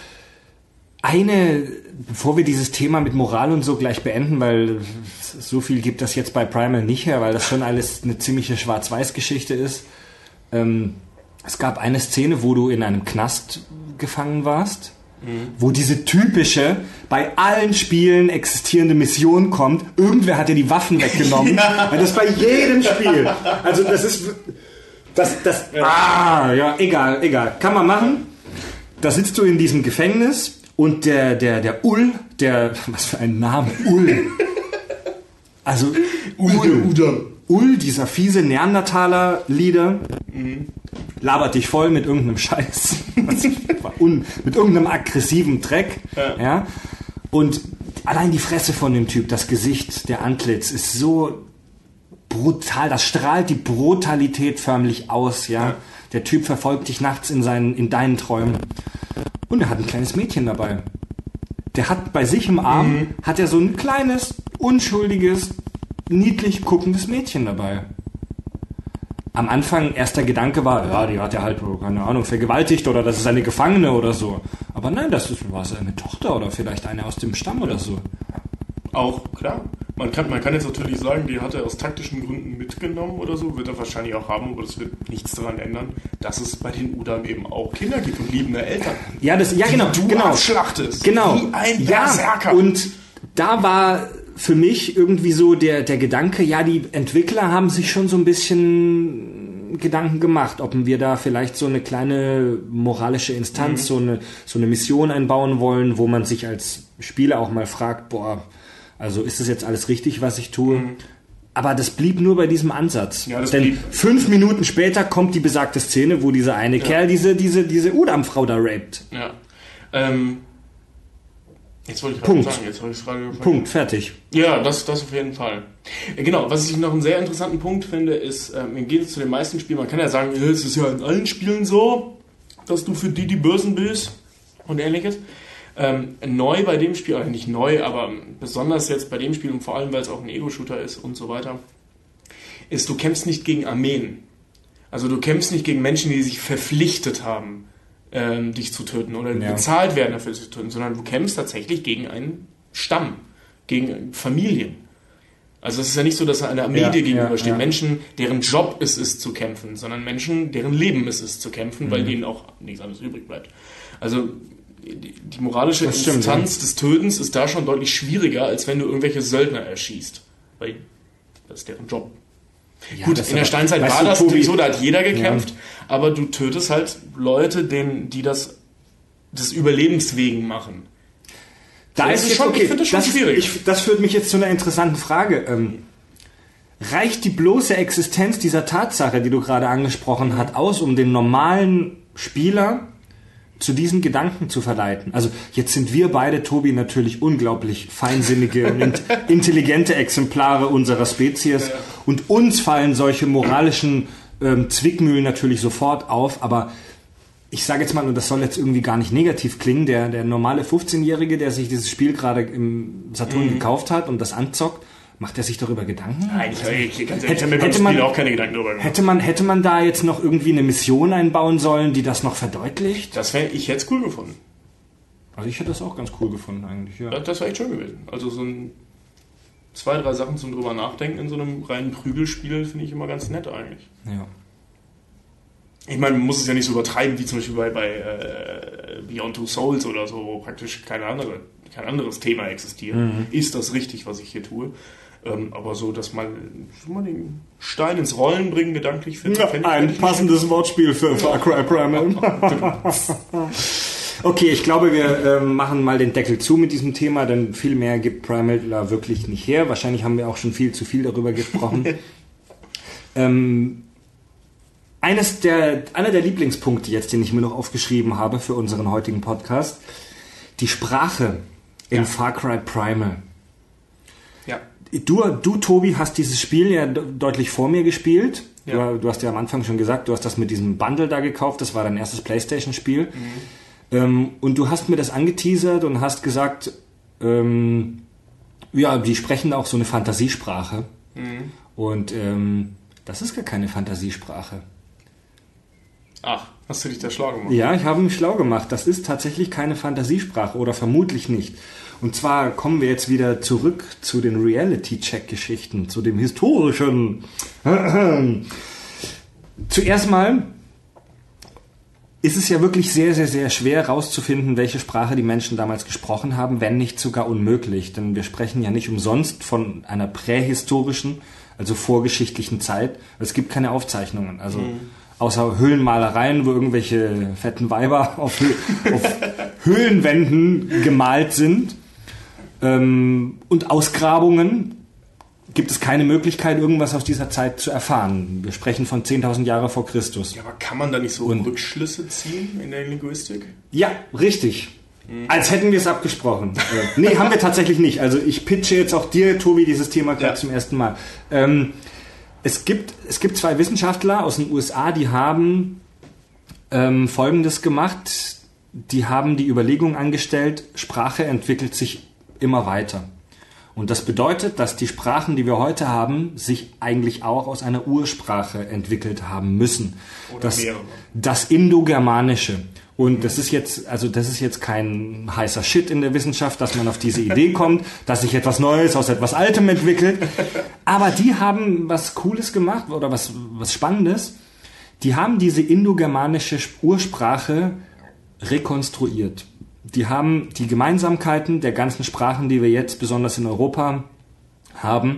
Eine, bevor wir dieses Thema mit Moral und so gleich beenden, weil so viel gibt das jetzt bei Primal nicht her, weil das schon alles eine ziemliche Schwarz-Weiß-Geschichte ist. Ähm, es gab eine Szene, wo du in einem Knast gefangen warst, mhm. wo diese typische, bei allen Spielen existierende Mission kommt, irgendwer hat dir die Waffen weggenommen, ja. weil das bei jedem Spiel, also das ist, das, das, ja. ah, ja, egal, egal, kann man machen. Da sitzt du in diesem Gefängnis und der, der, der Ull, der, was für ein Name, Ull. Also, Ull, Ull, Ull, dieser fiese Neandertaler-Leader, mhm. labert dich voll mit irgendeinem Scheiß, un, mit irgendeinem aggressiven Dreck, ja. ja. Und allein die Fresse von dem Typ, das Gesicht, der Antlitz ist so brutal, das strahlt die Brutalität förmlich aus, ja. ja. Der Typ verfolgt dich nachts in seinen, in deinen Träumen. Und er hat ein kleines Mädchen dabei. Der hat bei sich im Arm, mhm. hat er so ein kleines, unschuldiges, niedlich guckendes Mädchen dabei. Am Anfang erster Gedanke war, ja, die hat er halt, keine Ahnung, vergewaltigt oder das ist eine Gefangene oder so. Aber nein, das ist, war seine Tochter oder vielleicht eine aus dem Stamm oder so. Auch, klar. Man kann, man kann jetzt natürlich sagen, die hat er aus taktischen Gründen mitgenommen oder so, wird er wahrscheinlich auch haben, aber das wird nichts daran ändern, dass es bei den Udam eben auch Kinder gibt und liebende Eltern. Ja, das, ja, genau, die du genau. abschlachtest. Genau. Wie ein ja, Berserker. Und da war für mich irgendwie so der, der Gedanke, ja, die Entwickler haben sich schon so ein bisschen Gedanken gemacht, ob wir da vielleicht so eine kleine moralische Instanz, mhm. so eine, so eine Mission einbauen wollen, wo man sich als Spieler auch mal fragt, boah, also ist das jetzt alles richtig, was ich tue? Mhm. Aber das blieb nur bei diesem Ansatz. Ja, das Denn blieb. fünf Minuten später kommt die besagte Szene, wo dieser eine ja. Kerl diese, diese, diese Udam-Frau da raped. Ja. Ähm, jetzt wollte ich Punkt. sagen, jetzt habe ich es gerade gefragt. Punkt, fertig. Ja, das, das auf jeden Fall. Genau, was ich noch einen sehr interessanten Punkt finde, ist, äh, mir geht es zu den meisten Spielen, man kann ja sagen, es ist ja in allen Spielen so, dass du für die die Bösen bist und ähnliches. Ähm, neu bei dem Spiel, oder nicht neu, aber besonders jetzt bei dem Spiel und vor allem, weil es auch ein Ego-Shooter ist und so weiter, ist, du kämpfst nicht gegen Armeen. Also du kämpfst nicht gegen Menschen, die sich verpflichtet haben, ähm, dich zu töten oder ja. bezahlt werden dafür, dich zu töten, sondern du kämpfst tatsächlich gegen einen Stamm, gegen Familien. Also es ist ja nicht so, dass eine Armee ja, dir gegenübersteht. Ja, ja. Menschen, deren Job es ist zu kämpfen, sondern Menschen, deren Leben es ist zu kämpfen, mhm. weil denen auch nichts anderes übrig bleibt. Also die moralische das stimmt, Instanz ja. des Tötens ist da schon deutlich schwieriger, als wenn du irgendwelche Söldner erschießt. Weil das ist deren Job. Ja, Gut, in der Steinzeit war du, das Tobi, natürlich so, da hat jeder gekämpft, ja. aber du tötest halt Leute, denen, die das des Überlebens wegen machen. Da so, ist es schon, okay. Ich finde das schon das, schwierig. Ich, das führt mich jetzt zu einer interessanten Frage. Ähm, reicht die bloße Existenz dieser Tatsache, die du gerade angesprochen hast, aus, um den normalen Spieler zu diesen Gedanken zu verleiten? Also jetzt sind wir beide, Tobi, natürlich unglaublich feinsinnige und intelligente Exemplare unserer Spezies ja. und uns fallen solche moralischen ähm, Zwickmühlen natürlich sofort auf, aber ich sage jetzt mal, und das soll jetzt irgendwie gar nicht negativ klingen, der, der normale fünfzehnjährige, der sich dieses Spiel gerade im Saturn mhm. gekauft hat und das anzockt, macht er sich darüber Gedanken? Nein, ich, ich, ganz ehrlich, hätte, ich habe mir beim hätte man, Spiel auch keine Gedanken darüber gemacht. Hätte man, hätte man da jetzt noch irgendwie eine Mission einbauen sollen, die das noch verdeutlicht? Das wäre ich jetzt cool gefunden. Also ich hätte das auch ganz cool gefunden eigentlich, ja. Das war echt schön gewesen. Also so ein zwei, drei Sachen zum drüber nachdenken in so einem reinen Prügelspiel finde ich immer ganz nett eigentlich. Ja. Ich meine, man muss es ja nicht so übertreiben, wie zum Beispiel bei, bei äh, Beyond Two Souls oder so, wo praktisch keine andere, kein anderes Thema existiert. Mhm. Ist das richtig, was ich hier tue? Ähm, aber so, dass man, so mal den Stein ins Rollen bringen, gedanklich finde ja, ich. Ein passendes nicht. Wortspiel für Far Cry Primal. Okay, ich glaube, wir äh, machen mal den Deckel zu mit diesem Thema, denn viel mehr gibt Primal da wirklich nicht her. Wahrscheinlich haben wir auch schon viel zu viel darüber gesprochen. ähm, Eines der, einer der Lieblingspunkte jetzt, den ich mir noch aufgeschrieben habe für unseren heutigen Podcast, die Sprache in ja. Far Cry Primal. Ja. Du, du, Tobi, hast dieses Spiel ja de- deutlich vor mir gespielt. Ja. Du, du hast ja am Anfang schon gesagt, du hast das mit diesem Bundle da gekauft, das war dein erstes PlayStation-Spiel. Mhm. Ähm, und du hast mir das angeteasert und hast gesagt, ähm, ja, die sprechen auch so eine Fantasiesprache. Mhm. Und ähm, das ist gar keine Fantasiesprache. Ach, hast du dich da schlau gemacht? Ja, ich habe mich schlau gemacht. Das ist tatsächlich keine Fantasiesprache oder vermutlich nicht. Und zwar kommen wir jetzt wieder zurück zu den Reality-Check-Geschichten, zu dem historischen. Zuerst mal ist es ja wirklich sehr, sehr, sehr schwer herauszufinden, welche Sprache die Menschen damals gesprochen haben, wenn nicht sogar unmöglich. Denn wir sprechen ja nicht umsonst von einer prähistorischen, also vorgeschichtlichen Zeit. Es gibt keine Aufzeichnungen. Also mhm. außer Höhlenmalereien, wo irgendwelche fetten Weiber auf, Hö- auf Höhlenwänden gemalt sind. Ähm, und Ausgrabungen gibt es keine Möglichkeit, irgendwas aus dieser Zeit zu erfahren. Wir sprechen von zehntausend Jahre vor Christus. Ja, aber kann man da nicht so und Rückschlüsse ziehen in der Linguistik? Ja, richtig. Mhm. Als hätten wir es abgesprochen. äh, nee, haben wir tatsächlich nicht. Also ich pitche jetzt auch dir, Tobi, dieses Thema gerade ja. zum ersten Mal. Ähm, es gibt, es gibt zwei Wissenschaftler aus den U S A, die haben ähm, Folgendes gemacht. Die haben die Überlegung angestellt, Sprache entwickelt sich immer weiter. Und das bedeutet, dass die Sprachen, die wir heute haben, sich eigentlich auch aus einer Ursprache entwickelt haben müssen. Oder das, mehrere. Das Indogermanische. Und das ist jetzt, also das ist jetzt kein heißer Shit in der Wissenschaft, dass man auf diese Idee kommt, dass sich etwas Neues aus etwas Altem entwickelt. Aber die haben was Cooles gemacht oder was, was Spannendes. Die haben diese indogermanische Ursprache rekonstruiert. Die haben die Gemeinsamkeiten der ganzen Sprachen, die wir jetzt besonders in Europa haben,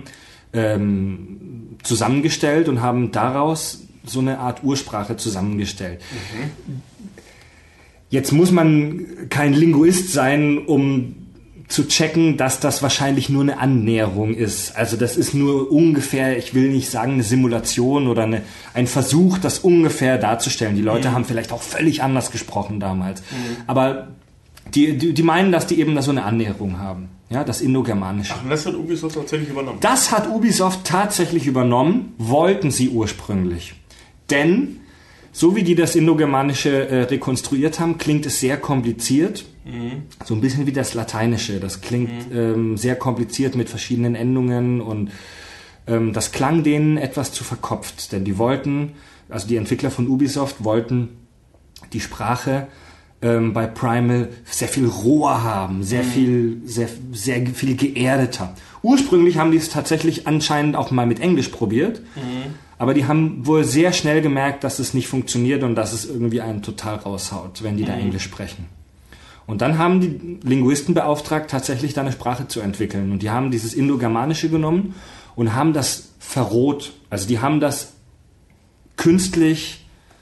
ähm, zusammengestellt und haben daraus so eine Art Ursprache zusammengestellt. Mhm. Jetzt muss man kein Linguist sein, um zu checken, dass das wahrscheinlich nur eine Annäherung ist. Also das ist nur ungefähr, ich will nicht sagen eine Simulation oder eine, ein Versuch, das ungefähr darzustellen. Die Leute mhm. haben vielleicht auch völlig anders gesprochen damals. Mhm. Aber die, die, die meinen, dass die eben da so eine Annäherung haben. Ja, das Indogermanische. Ach, und das hat Ubisoft tatsächlich übernommen? Das hat Ubisoft tatsächlich übernommen, wollten sie ursprünglich. Denn so wie die das Indogermanische äh, rekonstruiert haben, klingt es sehr kompliziert. Mhm. So ein bisschen wie das Lateinische. Das klingt mhm. ähm, sehr kompliziert mit verschiedenen Endungen und ähm, das klang denen etwas zu verkopft. Denn die wollten, also die Entwickler von Ubisoft wollten die Sprache ähm, bei Primal sehr viel roher haben, sehr mhm. viel, sehr, sehr viel geerdeter. Ursprünglich haben die es tatsächlich anscheinend auch mal mit Englisch probiert. Mhm. Aber die haben wohl sehr schnell gemerkt, dass es nicht funktioniert und dass es irgendwie einen total raushaut, wenn die mhm. da Englisch sprechen. Und dann haben die Linguisten beauftragt, tatsächlich da eine Sprache zu entwickeln. Und die haben dieses Indogermanische genommen und haben das verroht. Also die haben das künstlich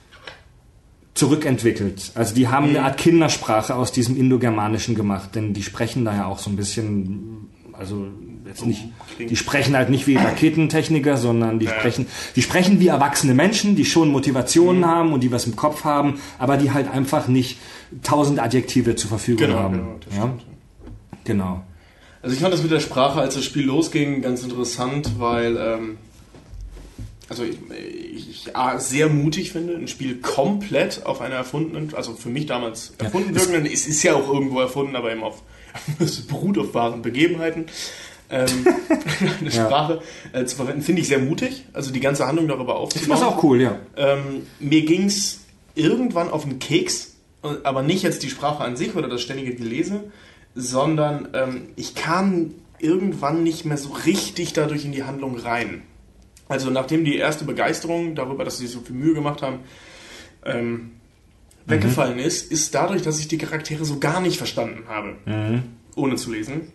zurückentwickelt. Also die haben mhm. eine Art Kindersprache aus diesem Indogermanischen gemacht. Denn die sprechen da ja auch so ein bisschen... Also jetzt nicht, die sprechen halt nicht wie Raketentechniker, sondern die ja. sprechen, die sprechen wie erwachsene Menschen, die schon Motivationen mhm. haben und die was im Kopf haben, aber die halt einfach nicht tausend Adjektive zur Verfügung genau, haben. Genau, das ja? stimmt. Genau. Also ich fand das mit der Sprache, als das Spiel losging, ganz interessant, weil ähm, also ich, ich A, sehr mutig finde, ein Spiel komplett auf einer erfundenen, also für mich damals erfunden ja, wirkenden, es ist ja auch irgendwo erfunden, aber eben auf es beruht auf wahren Begebenheiten, ähm, eine Sprache ja. äh, zu verwenden, finde ich sehr mutig. Also die ganze Handlung darüber aufzubauen. Das ist auch cool, ja. Ähm, mir ging es irgendwann auf den Keks, aber nicht jetzt die Sprache an sich oder das ständige Gelese, sondern ähm, ich kam irgendwann nicht mehr so richtig dadurch in die Handlung rein. Also nachdem die erste Begeisterung darüber, dass sie sich so viel Mühe gemacht haben, ähm, weggefallen mhm. ist, ist dadurch, dass ich die Charaktere so gar nicht verstanden habe, mhm. ohne zu lesen,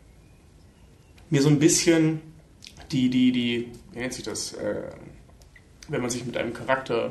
mir so ein bisschen die, die, die, wie nennt sich das, äh, wenn man sich mit einem Charakter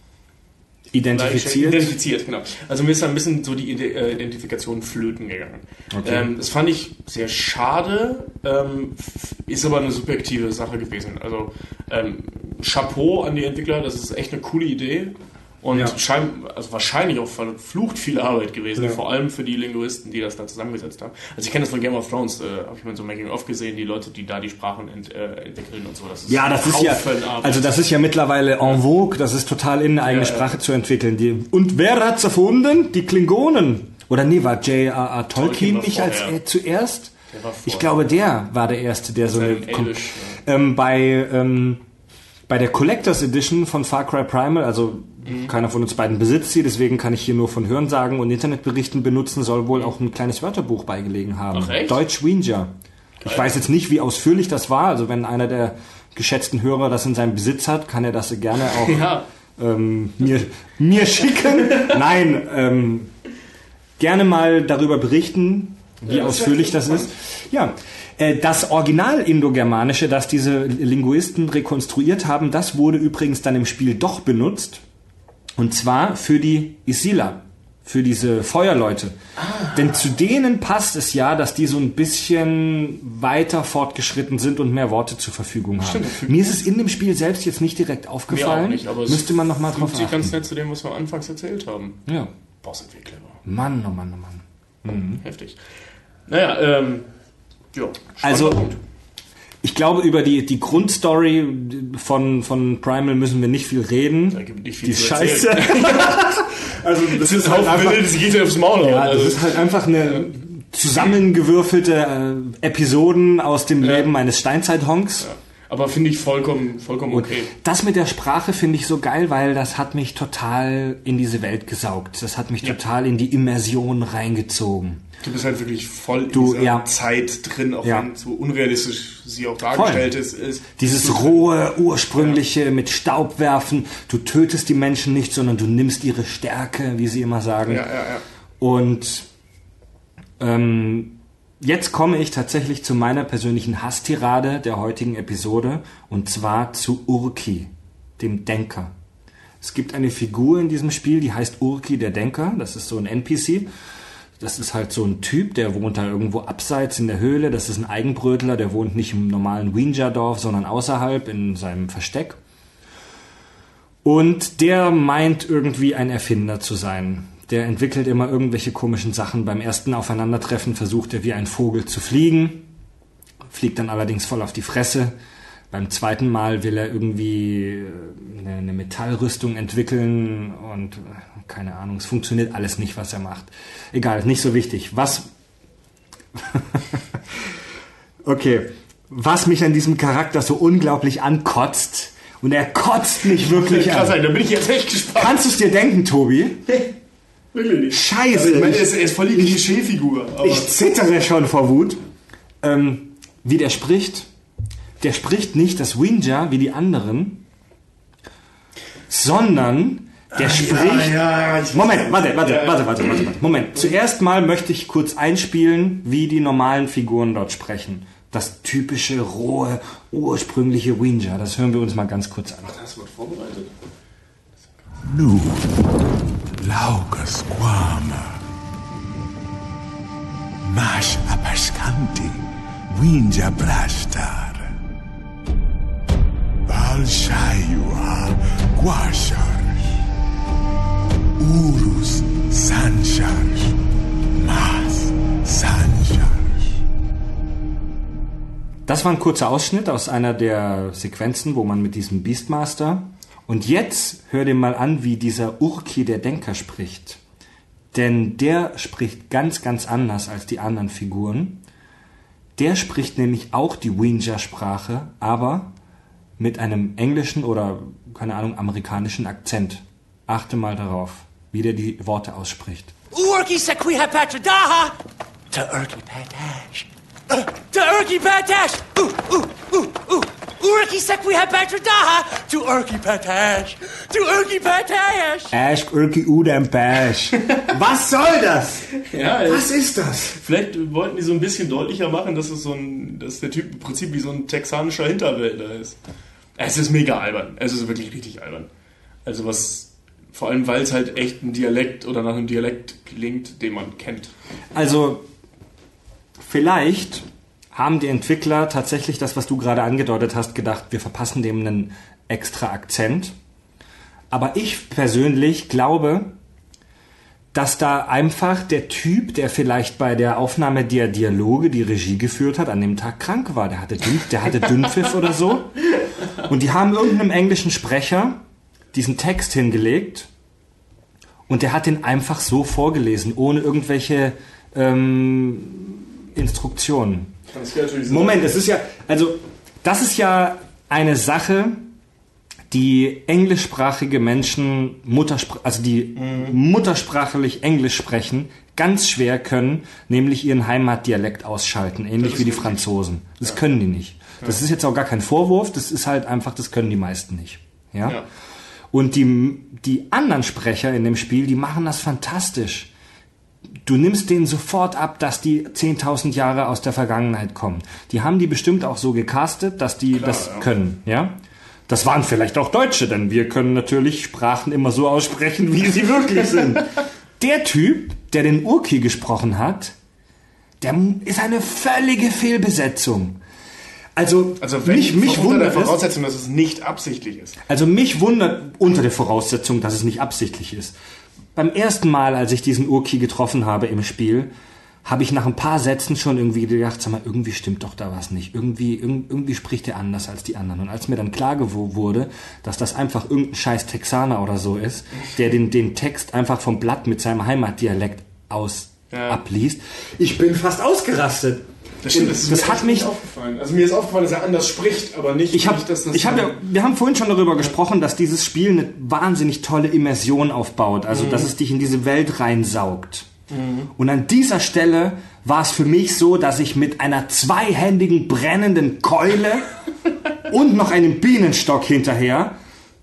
identifiziert. Identifiziert, genau. Also mir ist da ein bisschen so die Identifikation flöten gegangen. Okay. Ähm, das fand ich sehr schade, ähm, ist aber eine subjektive Sache gewesen. Also ähm, Chapeau an die Entwickler, das ist echt eine coole Idee. Und ja. schein, also wahrscheinlich auch verflucht viel Arbeit gewesen, ja. vor allem für die Linguisten, die das da zusammengesetzt haben. Also ich kenne das von Game of Thrones, äh, habe ich mal so Making-of gesehen, die Leute, die da die Sprachen ent, äh, entwickeln und so. Das ist ja, das ist ja, Arbeit. Also das ist ja mittlerweile en vogue, das ist total in, eine eigene ja, Sprache ja. zu entwickeln. Die, und wer hat's erfunden? Die Klingonen. Oder nee, war J R R. Tolkien, Tolkien nicht als äh, zuerst? Ich glaube, der war der Erste, der so eine... Englisch, ja. ähm, bei... Ähm, Bei der Collectors Edition von Far Cry Primal, also mhm. keiner von uns beiden besitzt sie, deswegen kann ich hier nur von Hörensagen und Internetberichten benutzen, soll wohl auch ein kleines Wörterbuch beigelegen haben. Ach, echt? Deutsch Winja. Ich weiß jetzt nicht, wie ausführlich das war, also wenn einer der geschätzten Hörer das in seinem Besitz hat, kann er das gerne auch ja. ähm, mir, mir schicken. Nein, ähm, gerne mal darüber berichten, wie ja, das ausführlich das ist. Ja. Das Original Indogermanische, das diese Linguisten rekonstruiert haben, das wurde übrigens dann im Spiel doch benutzt. Und zwar für die Isila, für diese Feuerleute. Ah. Denn zu denen passt es ja, dass die so ein bisschen weiter fortgeschritten sind und mehr Worte zur Verfügung haben. Stimmt. Mir ist es in dem Spiel selbst jetzt nicht direkt aufgefallen. Mir auch nicht, aber müsste man noch mal drauf achten. Ganz nett zu dem, was wir anfangs erzählt haben. Ja. Boah, sind wir clever. Mann, oh Mann, oh Mann. Mhm. Heftig. Naja, ähm... Ja, also, Punkt. Ich glaube, über die, die Grundstory von, von Primal müssen wir nicht viel reden. Da gibt nicht viel die zu Scheiße. Also, das, das ist halt einfach, Bild, das geht ja aufs Maul. Ja, also. Das ist halt einfach eine zusammengewürfelte äh, Episoden aus dem ja. Leben eines Steinzeithonks. Ja. Aber finde ich vollkommen, vollkommen okay. Und das mit der Sprache finde ich so geil, weil das hat mich total in diese Welt gesaugt. Das hat mich ja. total in die Immersion reingezogen. Du bist halt wirklich voll in du, dieser ja. Zeit drin, auch ja. wenn so unrealistisch sie auch dargestellt ist, ist. Dieses rohe, ursprüngliche ja. mit Staubwerfen. Du tötest die Menschen nicht, sondern du nimmst ihre Stärke, wie sie immer sagen. Ja, ja, ja. Und ähm, jetzt komme ich tatsächlich zu meiner persönlichen Hasstirade der heutigen Episode, und zwar zu Urki, dem Denker. Es gibt eine Figur in diesem Spiel, die heißt Urki, der Denker. Das ist so ein N P C. Das ist halt so ein Typ, der wohnt da irgendwo abseits in der Höhle. Das ist ein Eigenbrötler, der wohnt nicht im normalen Winja-Dorf, sondern außerhalb in seinem Versteck. Und der meint irgendwie ein Erfinder zu sein. Der entwickelt immer irgendwelche komischen Sachen. Beim ersten Aufeinandertreffen versucht er wie ein Vogel zu fliegen, fliegt dann allerdings voll auf die Fresse. Beim zweiten Mal will er irgendwie eine, eine Metallrüstung entwickeln und keine Ahnung, es funktioniert alles nicht, was er macht. Egal, nicht so wichtig. Was... okay, was mich an diesem Charakter so unglaublich ankotzt, und er kotzt mich wirklich krass, an. Da bin ich jetzt echt gespannt. Kannst du es dir denken, Tobi? Wirklich nicht. Scheiße. Also ich meine, er ist, er ist voll die Klischeefigur. Ich zittere schon vor Wut. Ähm, wie der spricht. Der spricht nicht das Winja wie die anderen, sondern der ah, spricht... Ja, ja, Moment, warte, warte, ja, warte, warte, warte, warte. Moment. Zuerst mal möchte ich kurz einspielen, wie die normalen Figuren dort sprechen. Das typische, rohe, ursprüngliche Winja. Das hören wir uns mal ganz kurz an. Hast du was vorbereitet? Nu, laukas quama, mash apaskanti, Winja brastar, Valshayua guashars, Urus sanshars, mas sanshars. Das war ein kurzer Ausschnitt aus einer der Sequenzen, wo man mit diesem Beastmaster... Und jetzt hör dir mal an, wie dieser Urki, der Denker, spricht. Denn der spricht ganz, ganz anders als die anderen Figuren. Der spricht nämlich auch die Winja-Sprache, aber mit einem englischen oder, keine Ahnung, amerikanischen Akzent. Achte mal darauf. wie der die Worte ausspricht. Urki Sequiha Patradaha! To Urki Patash! Uh, to Urki Patash! Uh, uh, uh, uh! Urki Sequiha Patradaha! To Urki Patash! To Urki Patash! Ash Urki Udam Bash. Was soll das? Ja, Was ist das? Vielleicht wollten die so ein bisschen deutlicher machen, dass es so ein, dass der Typ im Prinzip wie so ein texanischer Hinterwäldler ist. Es ist mega albern. Es ist wirklich richtig albern. Also was, vor allem weil es halt echt ein Dialekt oder nach einem Dialekt klingt, den man kennt. Also, vielleicht haben die Entwickler tatsächlich das, was du gerade angedeutet hast, gedacht, wir verpassen dem einen extra Akzent. Aber ich persönlich glaube, dass da einfach der Typ, der vielleicht bei der Aufnahme der Dialoge die Regie geführt hat, an dem Tag krank war. Der hatte, Dünn, der hatte Dünnpfiff oder so. Und die haben irgendeinem englischen Sprecher diesen Text hingelegt und der hat den einfach so vorgelesen, ohne irgendwelche ähm, Instruktionen. Moment, es ist ja, also das ist ja eine Sache, die englischsprachige Menschen, Mutterspr- also die mhm. muttersprachlich Englisch sprechen, ganz schwer können, nämlich ihren Heimatdialekt ausschalten, ähnlich wie die Franzosen. Das ja. können die nicht. Das ja. ist jetzt auch gar kein Vorwurf, das ist halt einfach, das können die meisten nicht. Ja? ja. Und die, die anderen Sprecher in dem Spiel, die machen das fantastisch. Du nimmst denen sofort ab, dass die zehntausend Jahre aus der Vergangenheit kommen. Die haben die bestimmt auch so gecastet, dass die Klar, das ja. können, ja? Das waren vielleicht auch Deutsche, denn wir können natürlich Sprachen immer so aussprechen, wie sie wirklich sind. Der Typ, der den Urki gesprochen hat, der ist eine völlige Fehlbesetzung. Also, also wenn mich, mich unter wundert der Voraussetzung, dass es nicht absichtlich ist. Also mich wundert unter der Voraussetzung, dass es nicht absichtlich ist. Beim ersten Mal, als ich diesen Urki getroffen habe im Spiel, habe ich nach ein paar Sätzen schon irgendwie gedacht, sag mal, irgendwie stimmt doch da was nicht. Irgendwie, irgendwie spricht er anders als die anderen. Und als mir dann klar gewo- wurde, dass das einfach irgendein scheiß Texaner oder so ist, der den, den Text einfach vom Blatt mit seinem Heimatdialekt aus ja. abliest, ich bin fast ausgerastet. Das stimmt, das, ist das mir hat mich aufgefallen. Also mir ist aufgefallen, dass er anders spricht, aber nicht, ich hab, nicht dass das... Ich hab ja, wir haben vorhin schon darüber gesprochen, dass dieses Spiel eine wahnsinnig tolle Immersion aufbaut. Also, mhm. dass es dich in diese Welt reinsaugt. Mhm. Und an dieser Stelle war es für mich so, dass ich mit einer zweihändigen brennenden Keule und noch einem Bienenstock hinterher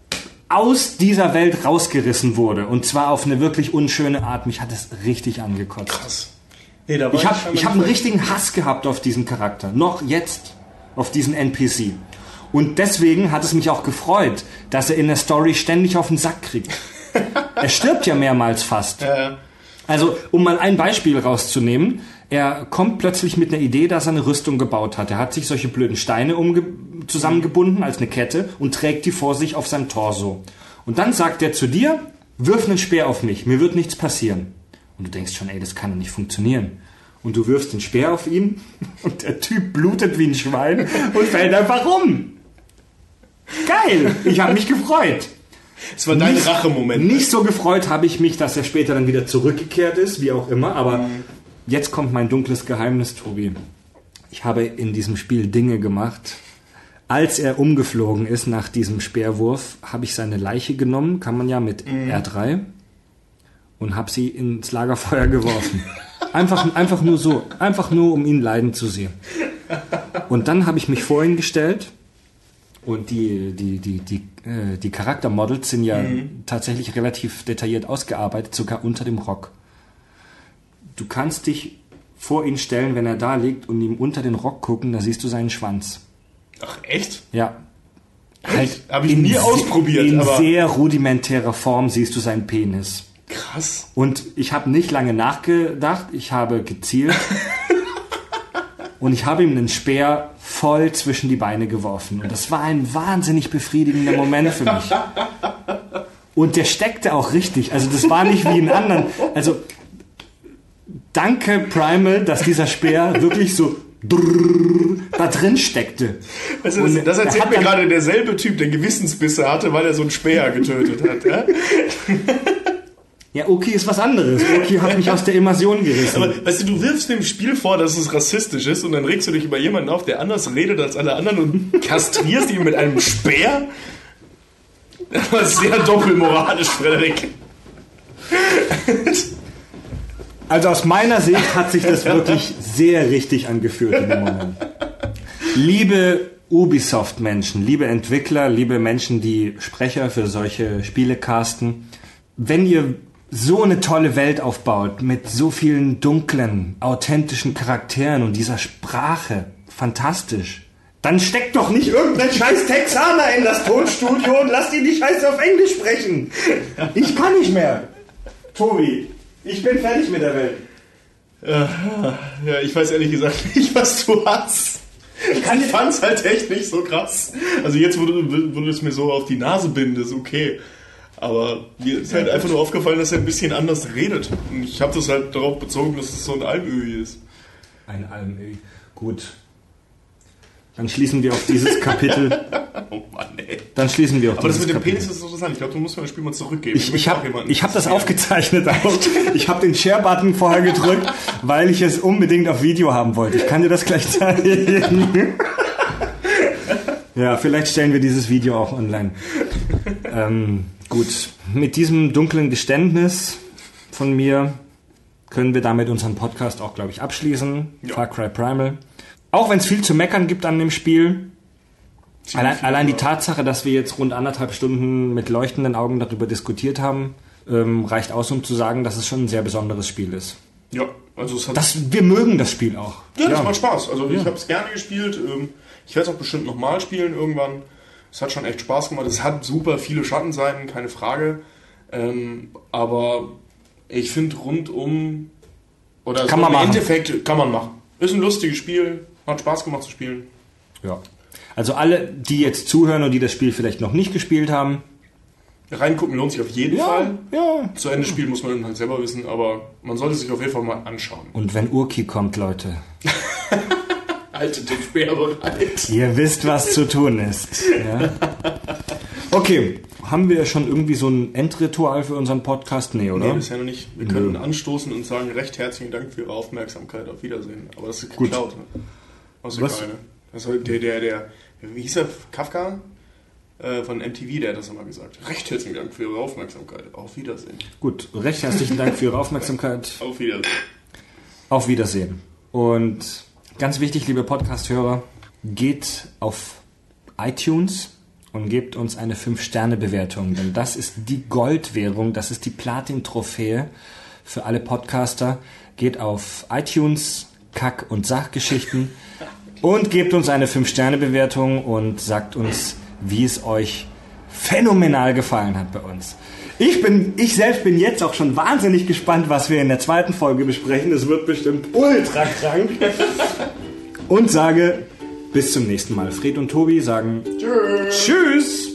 aus dieser Welt rausgerissen wurde. Und zwar auf eine wirklich unschöne Art. Mich hat es richtig angekotzt. Krass. Nee, da war ich habe ich hab einen richtigen Hass gehabt auf diesen Charakter. Noch jetzt auf diesen N P C. Und deswegen hat es mich auch gefreut, dass er in der Story ständig auf den Sack kriegt. Er stirbt ja mehrmals fast. Ja. Also, um mal ein Beispiel rauszunehmen. Er kommt plötzlich mit einer Idee, dass er eine Rüstung gebaut hat. Er hat sich solche blöden Steine umge- zusammengebunden als eine Kette und trägt die vor sich auf seinem Torso. Und dann sagt er zu dir, wirf einen Speer auf mich, mir wird nichts passieren. Und du denkst schon, ey, das kann doch nicht funktionieren. Und du wirfst den Speer auf ihn und der Typ blutet wie ein Schwein und fällt einfach um. Geil, ich habe mich gefreut. Es war dein nicht, Rachemoment. Nicht so gefreut habe ich mich, dass er später dann wieder zurückgekehrt ist, wie auch immer. Aber mhm. jetzt kommt mein dunkles Geheimnis, Tobi. Ich habe in diesem Spiel Dinge gemacht. Als er umgeflogen ist nach diesem Speerwurf, habe ich seine Leiche genommen, kann man ja mit mhm. R drei, und habe sie ins Lagerfeuer geworfen. Einfach, einfach nur so. Einfach nur, um ihn leiden zu sehen. Und dann habe ich mich vor ihn gestellt. Und die, die, die, die, äh, die Charaktermodels sind ja mhm. tatsächlich relativ detailliert ausgearbeitet, sogar unter dem Rock. Du kannst dich vor ihn stellen, wenn er da liegt, und ihm unter den Rock gucken, da siehst du seinen Schwanz. Ach, echt? Ja. Halt habe ich nie ausprobiert. In aber sehr rudimentärer Form siehst du seinen Penis. Krass. Und ich habe nicht lange nachgedacht, ich habe gezielt und ich habe ihm einen Speer voll zwischen die Beine geworfen. Und das war ein wahnsinnig befriedigender Moment für mich. Und der steckte auch richtig. Also das war nicht wie in anderen. Also danke Primal, dass dieser Speer wirklich so da drin steckte. Also das, das erzählt mir gerade derselbe Typ, der Gewissensbisse hatte, weil er so einen Speer getötet hat. Ja? Ja, okay, ist was anderes. Okay, hat mich aus der Immersion gerissen. Aber weißt du, du wirfst dem Spiel vor, dass es rassistisch ist, und dann regst du dich über jemanden auf, der anders redet als alle anderen, und kastrierst ihn mit einem Speer? Das ist sehr doppelmoralisch, Frederik. Also aus meiner Sicht hat sich das wirklich sehr richtig angefühlt in dem Moment. Liebe Ubisoft-Menschen, liebe Entwickler, liebe Menschen, die Sprecher für solche Spiele casten, wenn ihr so eine tolle Welt aufbaut, mit so vielen dunklen, authentischen Charakteren und dieser Sprache, fantastisch, dann steckt doch nicht irgendein scheiß Texaner in das Tonstudio und lasst ihn die Scheiße auf Englisch sprechen. Ich kann nicht mehr. Tobi, ich bin fertig mit der Welt. Ja, ich weiß ehrlich gesagt nicht, was du hast. Ich, ich fand's halt echt nicht so krass. Also jetzt, wo du, wo du es mir so auf die Nase bindest, okay. Aber mir ist halt einfach nur aufgefallen, dass er ein bisschen anders redet. Und ich habe das halt darauf bezogen, dass es so ein Almöhi ist. Ein Almöhi. Gut. Dann schließen wir auf dieses Kapitel. Oh Mann, ey. Dann schließen wir auf Aber das dieses mit dem Kapitel. Penis ist interessant. Ich glaube, du musst mir das Spiel mal zurückgeben. Ich, ich habe hab das aufgezeichnet auch. Ich habe den Share-Button vorher gedrückt, weil ich es unbedingt auf Video haben wollte. Ich kann dir das gleich zeigen. Ja, vielleicht stellen wir dieses Video auch online. Ähm, gut, mit diesem dunklen Geständnis von mir können wir damit unseren Podcast auch, glaube ich, abschließen. Ja. Far Cry Primal. Auch wenn es viel zu meckern gibt an dem Spiel. Allein, allein die Tatsache, dass wir jetzt rund anderthalb Stunden mit leuchtenden Augen darüber diskutiert haben, ähm, reicht aus, um zu sagen, dass es schon ein sehr besonderes Spiel ist. Ja, also es hat... Das, wir mögen das Spiel auch. Ja, das ja. macht Spaß. Also ja. ich habe es gerne gespielt. Ich werde es auch bestimmt nochmal spielen irgendwann. Es hat schon echt Spaß gemacht. Es hat super viele Schattenseiten, keine Frage. Ähm, aber ich finde rundum... Oder kann so man im machen. Endeffekt kann man machen. Ist ein lustiges Spiel. Hat Spaß gemacht zu spielen. Ja. Also alle, die jetzt zuhören und die das Spiel vielleicht noch nicht gespielt haben. Reingucken lohnt sich auf jeden ja, Fall. Ja. Zu Ende spielen muss man dann halt selber wissen, aber man sollte sich auf jeden Fall mal anschauen. Und wenn Urki kommt, Leute. Haltet den Speer bereit. Ihr wisst, was zu tun ist. Ja? Okay, haben wir schon irgendwie so ein Endritual für unseren Podcast? Nee, oder? Nee, bisher noch nicht. Wir können Nö. anstoßen und sagen, recht herzlichen Dank für Ihre Aufmerksamkeit. Auf Wiedersehen. Aber das ist Gut. geklaut. Ne? Aus der Keine. Also der, der, der, wie hieß er? Kafka? Äh, von M T V, der hat das immer gesagt. Recht herzlichen Dank für Ihre Aufmerksamkeit. Auf Wiedersehen. Gut, recht herzlichen Dank für Ihre Aufmerksamkeit. Auf Wiedersehen. Auf Wiedersehen. Und ganz wichtig, liebe Podcast-Hörer, geht auf iTunes und gebt uns eine fünf Sterne Bewertung, denn das ist die Goldwährung, das ist die Platin-Trophäe für alle Podcaster. Geht auf iTunes, Kack- und Sachgeschichten und gebt uns eine fünf Sterne Bewertung und sagt uns, wie es euch phänomenal gefallen hat bei uns. Ich bin, ich selbst bin jetzt auch schon wahnsinnig gespannt, was wir in der zweiten Folge besprechen. Es wird bestimmt ultra krank. Und sage bis zum nächsten Mal. Fred und Tobi sagen Tschüss. Tschüss.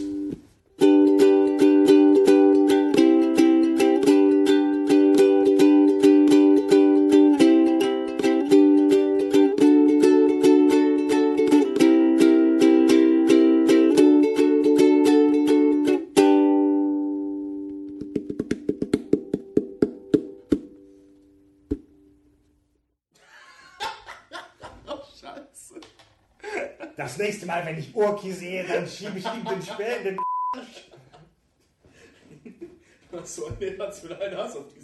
Das nächste Mal, wenn ich Urki sehe, dann schiebe ich ihm den Speer in den Arsch. Was soll der jetzt für einen Hass auf diese